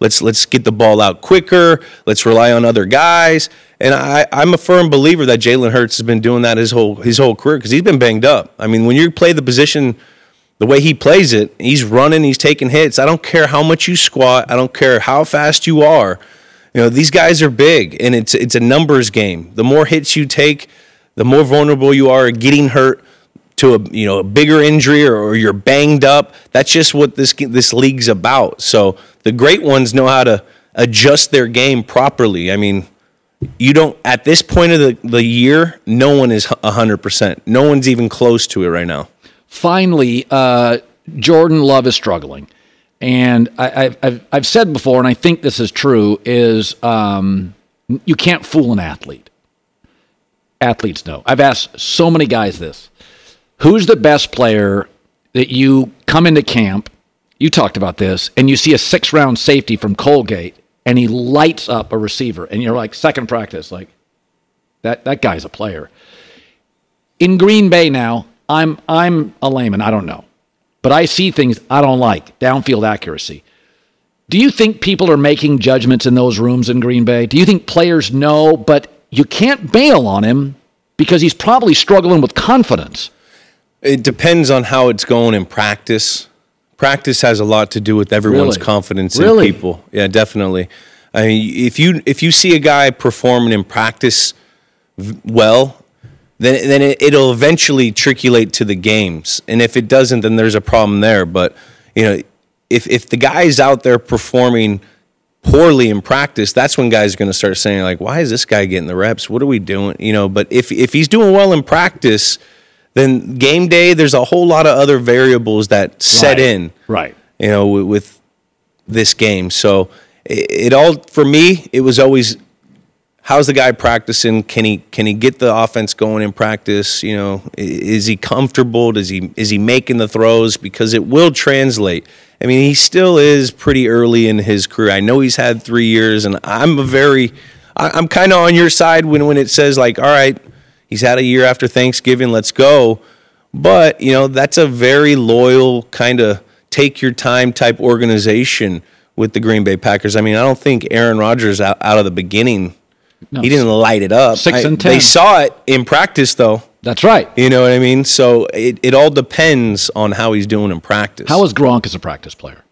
let's let's get the ball out quicker. Let's rely on other guys. And I, I'm a firm believer that Jalen Hurts has been doing that his whole his whole career because he's been banged up. I mean, when you play the position the way he plays it, he's running, he's taking hits. I don't care how much you squat. I don't care how fast you are. You know, these guys are big, and it's it's a numbers game. The more hits you take, the more vulnerable you are at getting hurt to a you know a bigger injury or, or you're banged up. That's just what this this league's about. So the great ones know how to adjust their game properly. I mean, you don't at this point of the, the year, no one is one hundred percent. No one's even close to it right now. Finally, uh, Jordan Love is struggling. And I, I, I've, I've said before, and I think this is true, is um, you can't fool an athlete. Athletes know. I've asked so many guys this. Who's the best player that you come into camp, you talked about this, and you see a six-round safety from Colgate, and he lights up a receiver, and you're like, second practice, like, that, that guy's a player. In Green Bay now, I'm I'm a layman, I don't know. But I see things I don't like, downfield accuracy. Do you think people are making judgments in those rooms in Green Bay? Do you think players know, but you can't bail on him because he's probably struggling with confidence? It depends on how it's going in practice. Practice has a lot to do with everyone's Really? confidence Really? in people. Yeah, definitely. I mean, if you if you see a guy performing in practice v- well, then then it, it'll eventually triculate to the games. And if it doesn't, then there's a problem there. But you know, if if the guy's out there performing poorly in practice, that's when guys are going to start saying like, "Why is this guy getting the reps? What are we doing?" You know. But if if he's doing well in practice, then game day, there's a whole lot of other variables that set Right. in. Right. You know, with, with this game. So it, it all for me, it was always, how's the guy practicing? Can he can he get the offense going in practice? You know, i- is he comfortable? Does he is he making the throws? Because it will translate. I mean, he still is pretty early in his career. I know he's had three years, and I'm a very, I, I'm kind of on your side when when it says like, all right, he's had a year after Thanksgiving, let's go. But you know, that's a very loyal kind of take your time type organization with the Green Bay Packers. I mean, I don't think Aaron Rodgers out, out of the beginning. No. He didn't light it up. Six I- and ten. They saw it in practice, though. That's right. You know what I mean? So it, it all depends on how he's doing in practice. How was Gronk as a practice player?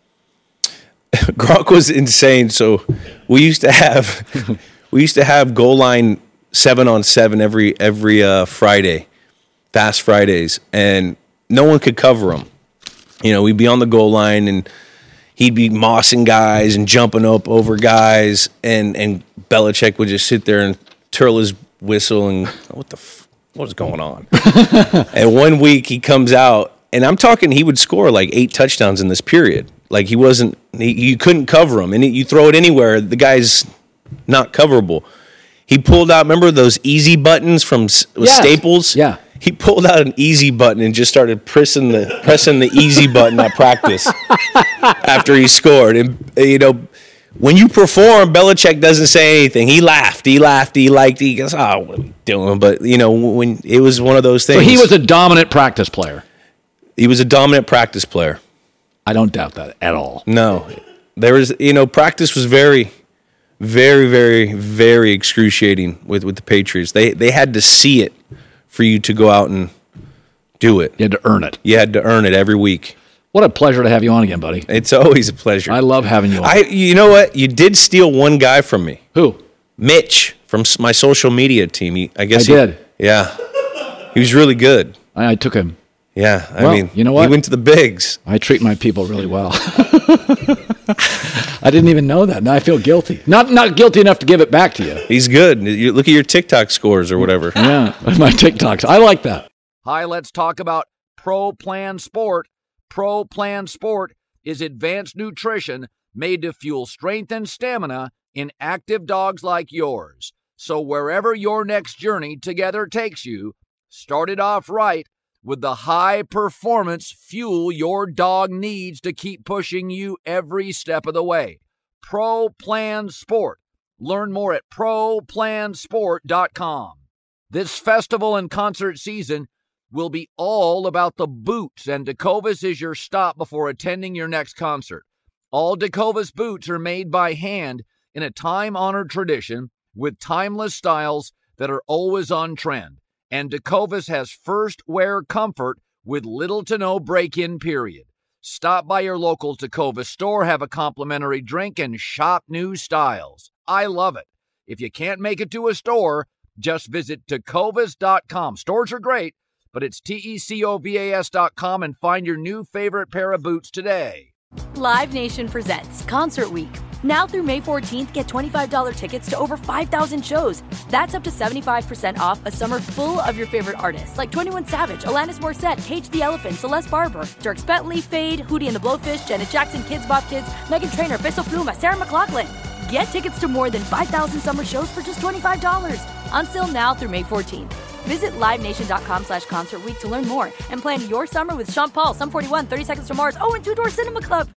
Gronk was insane. So we used to have we used to have goal line seven on seven every every uh, Friday, Fast Fridays, and no one could cover him. You know, we'd be on the goal line and he'd be mossing guys and jumping up over guys, and and Belichick would just sit there and twirl his whistle and what the f- what is going on? And one week he comes out, and I'm talking he would score like eight touchdowns in this period. Like he wasn't, he, you couldn't cover him, and you throw it anywhere, the guy's not coverable. He pulled out, remember those easy buttons from S- Yes. Staples? Yeah. He pulled out an easy button and just started pressing the pressing the easy button at practice after he scored. And uh, you know, when you perform, Belichick doesn't say anything. He laughed, he laughed, he liked. He goes, "Oh, what are you doing?" But you know, when it was one of those things. So he was a dominant practice player. He was a dominant practice player. I don't doubt that at all. No, there was, you know, practice was very, very, very, very excruciating with, with the Patriots. They they had to see it for you to go out and do it. You had to earn it. You had to earn it every week. What a pleasure to have you on again, buddy. It's always a pleasure. I love having you on. I, you know what? You did steal one guy from me. Who? Mitch from s- my social media team. He, I guess I he, did. Yeah, he was really good. I, I took him. Yeah, I Well, mean, you know what? He went to the bigs. I treat my people really well. I didn't even know that. Now I feel guilty. Not not guilty enough to give it back to you. He's good. You look at your TikTok scores or whatever. Yeah, my TikToks. I like that. Hi, let's talk about Pro Plan Sport. Pro Plan Sport is advanced nutrition made to fuel strength and stamina in active dogs like yours. So wherever your next journey together takes you, start it off right with the high performance fuel your dog needs to keep pushing you every step of the way. Pro Plan Sport. Learn more at pro plan sport dot com. This festival and concert season will be all about the boots, and Tecovas is your stop before attending your next concert. All Tecovas boots are made by hand in a time-honored tradition with timeless styles that are always on trend. And Tecovas has first wear comfort with little to no break-in period. Stop by your local Tecovas store, have a complimentary drink, and shop new styles. I love it. If you can't make it to a store, just visit tecovas dot com. Stores are great, but it's T E C O V A S dot com and find your new favorite pair of boots today. Live Nation presents Concert Week. Now through May fourteenth, get twenty-five dollars tickets to over five thousand shows. That's up to seventy-five percent off a summer full of your favorite artists like twenty-one Savage, Alanis Morissette, Cage the Elephant, Celeste Barber, Dierks Bentley, Fade, Hootie and the Blowfish, Janet Jackson, Kids Bop Kids, Meghan Trainor, Peso Pluma, Sarah McLachlan. Get tickets to more than five thousand summer shows for just twenty-five dollars. Until now through May fourteenth. Visit livenation.com slash concert week to learn more and plan your summer with Sean Paul, Sum forty-one, thirty Seconds to Mars, oh, and Two Door Cinema Club.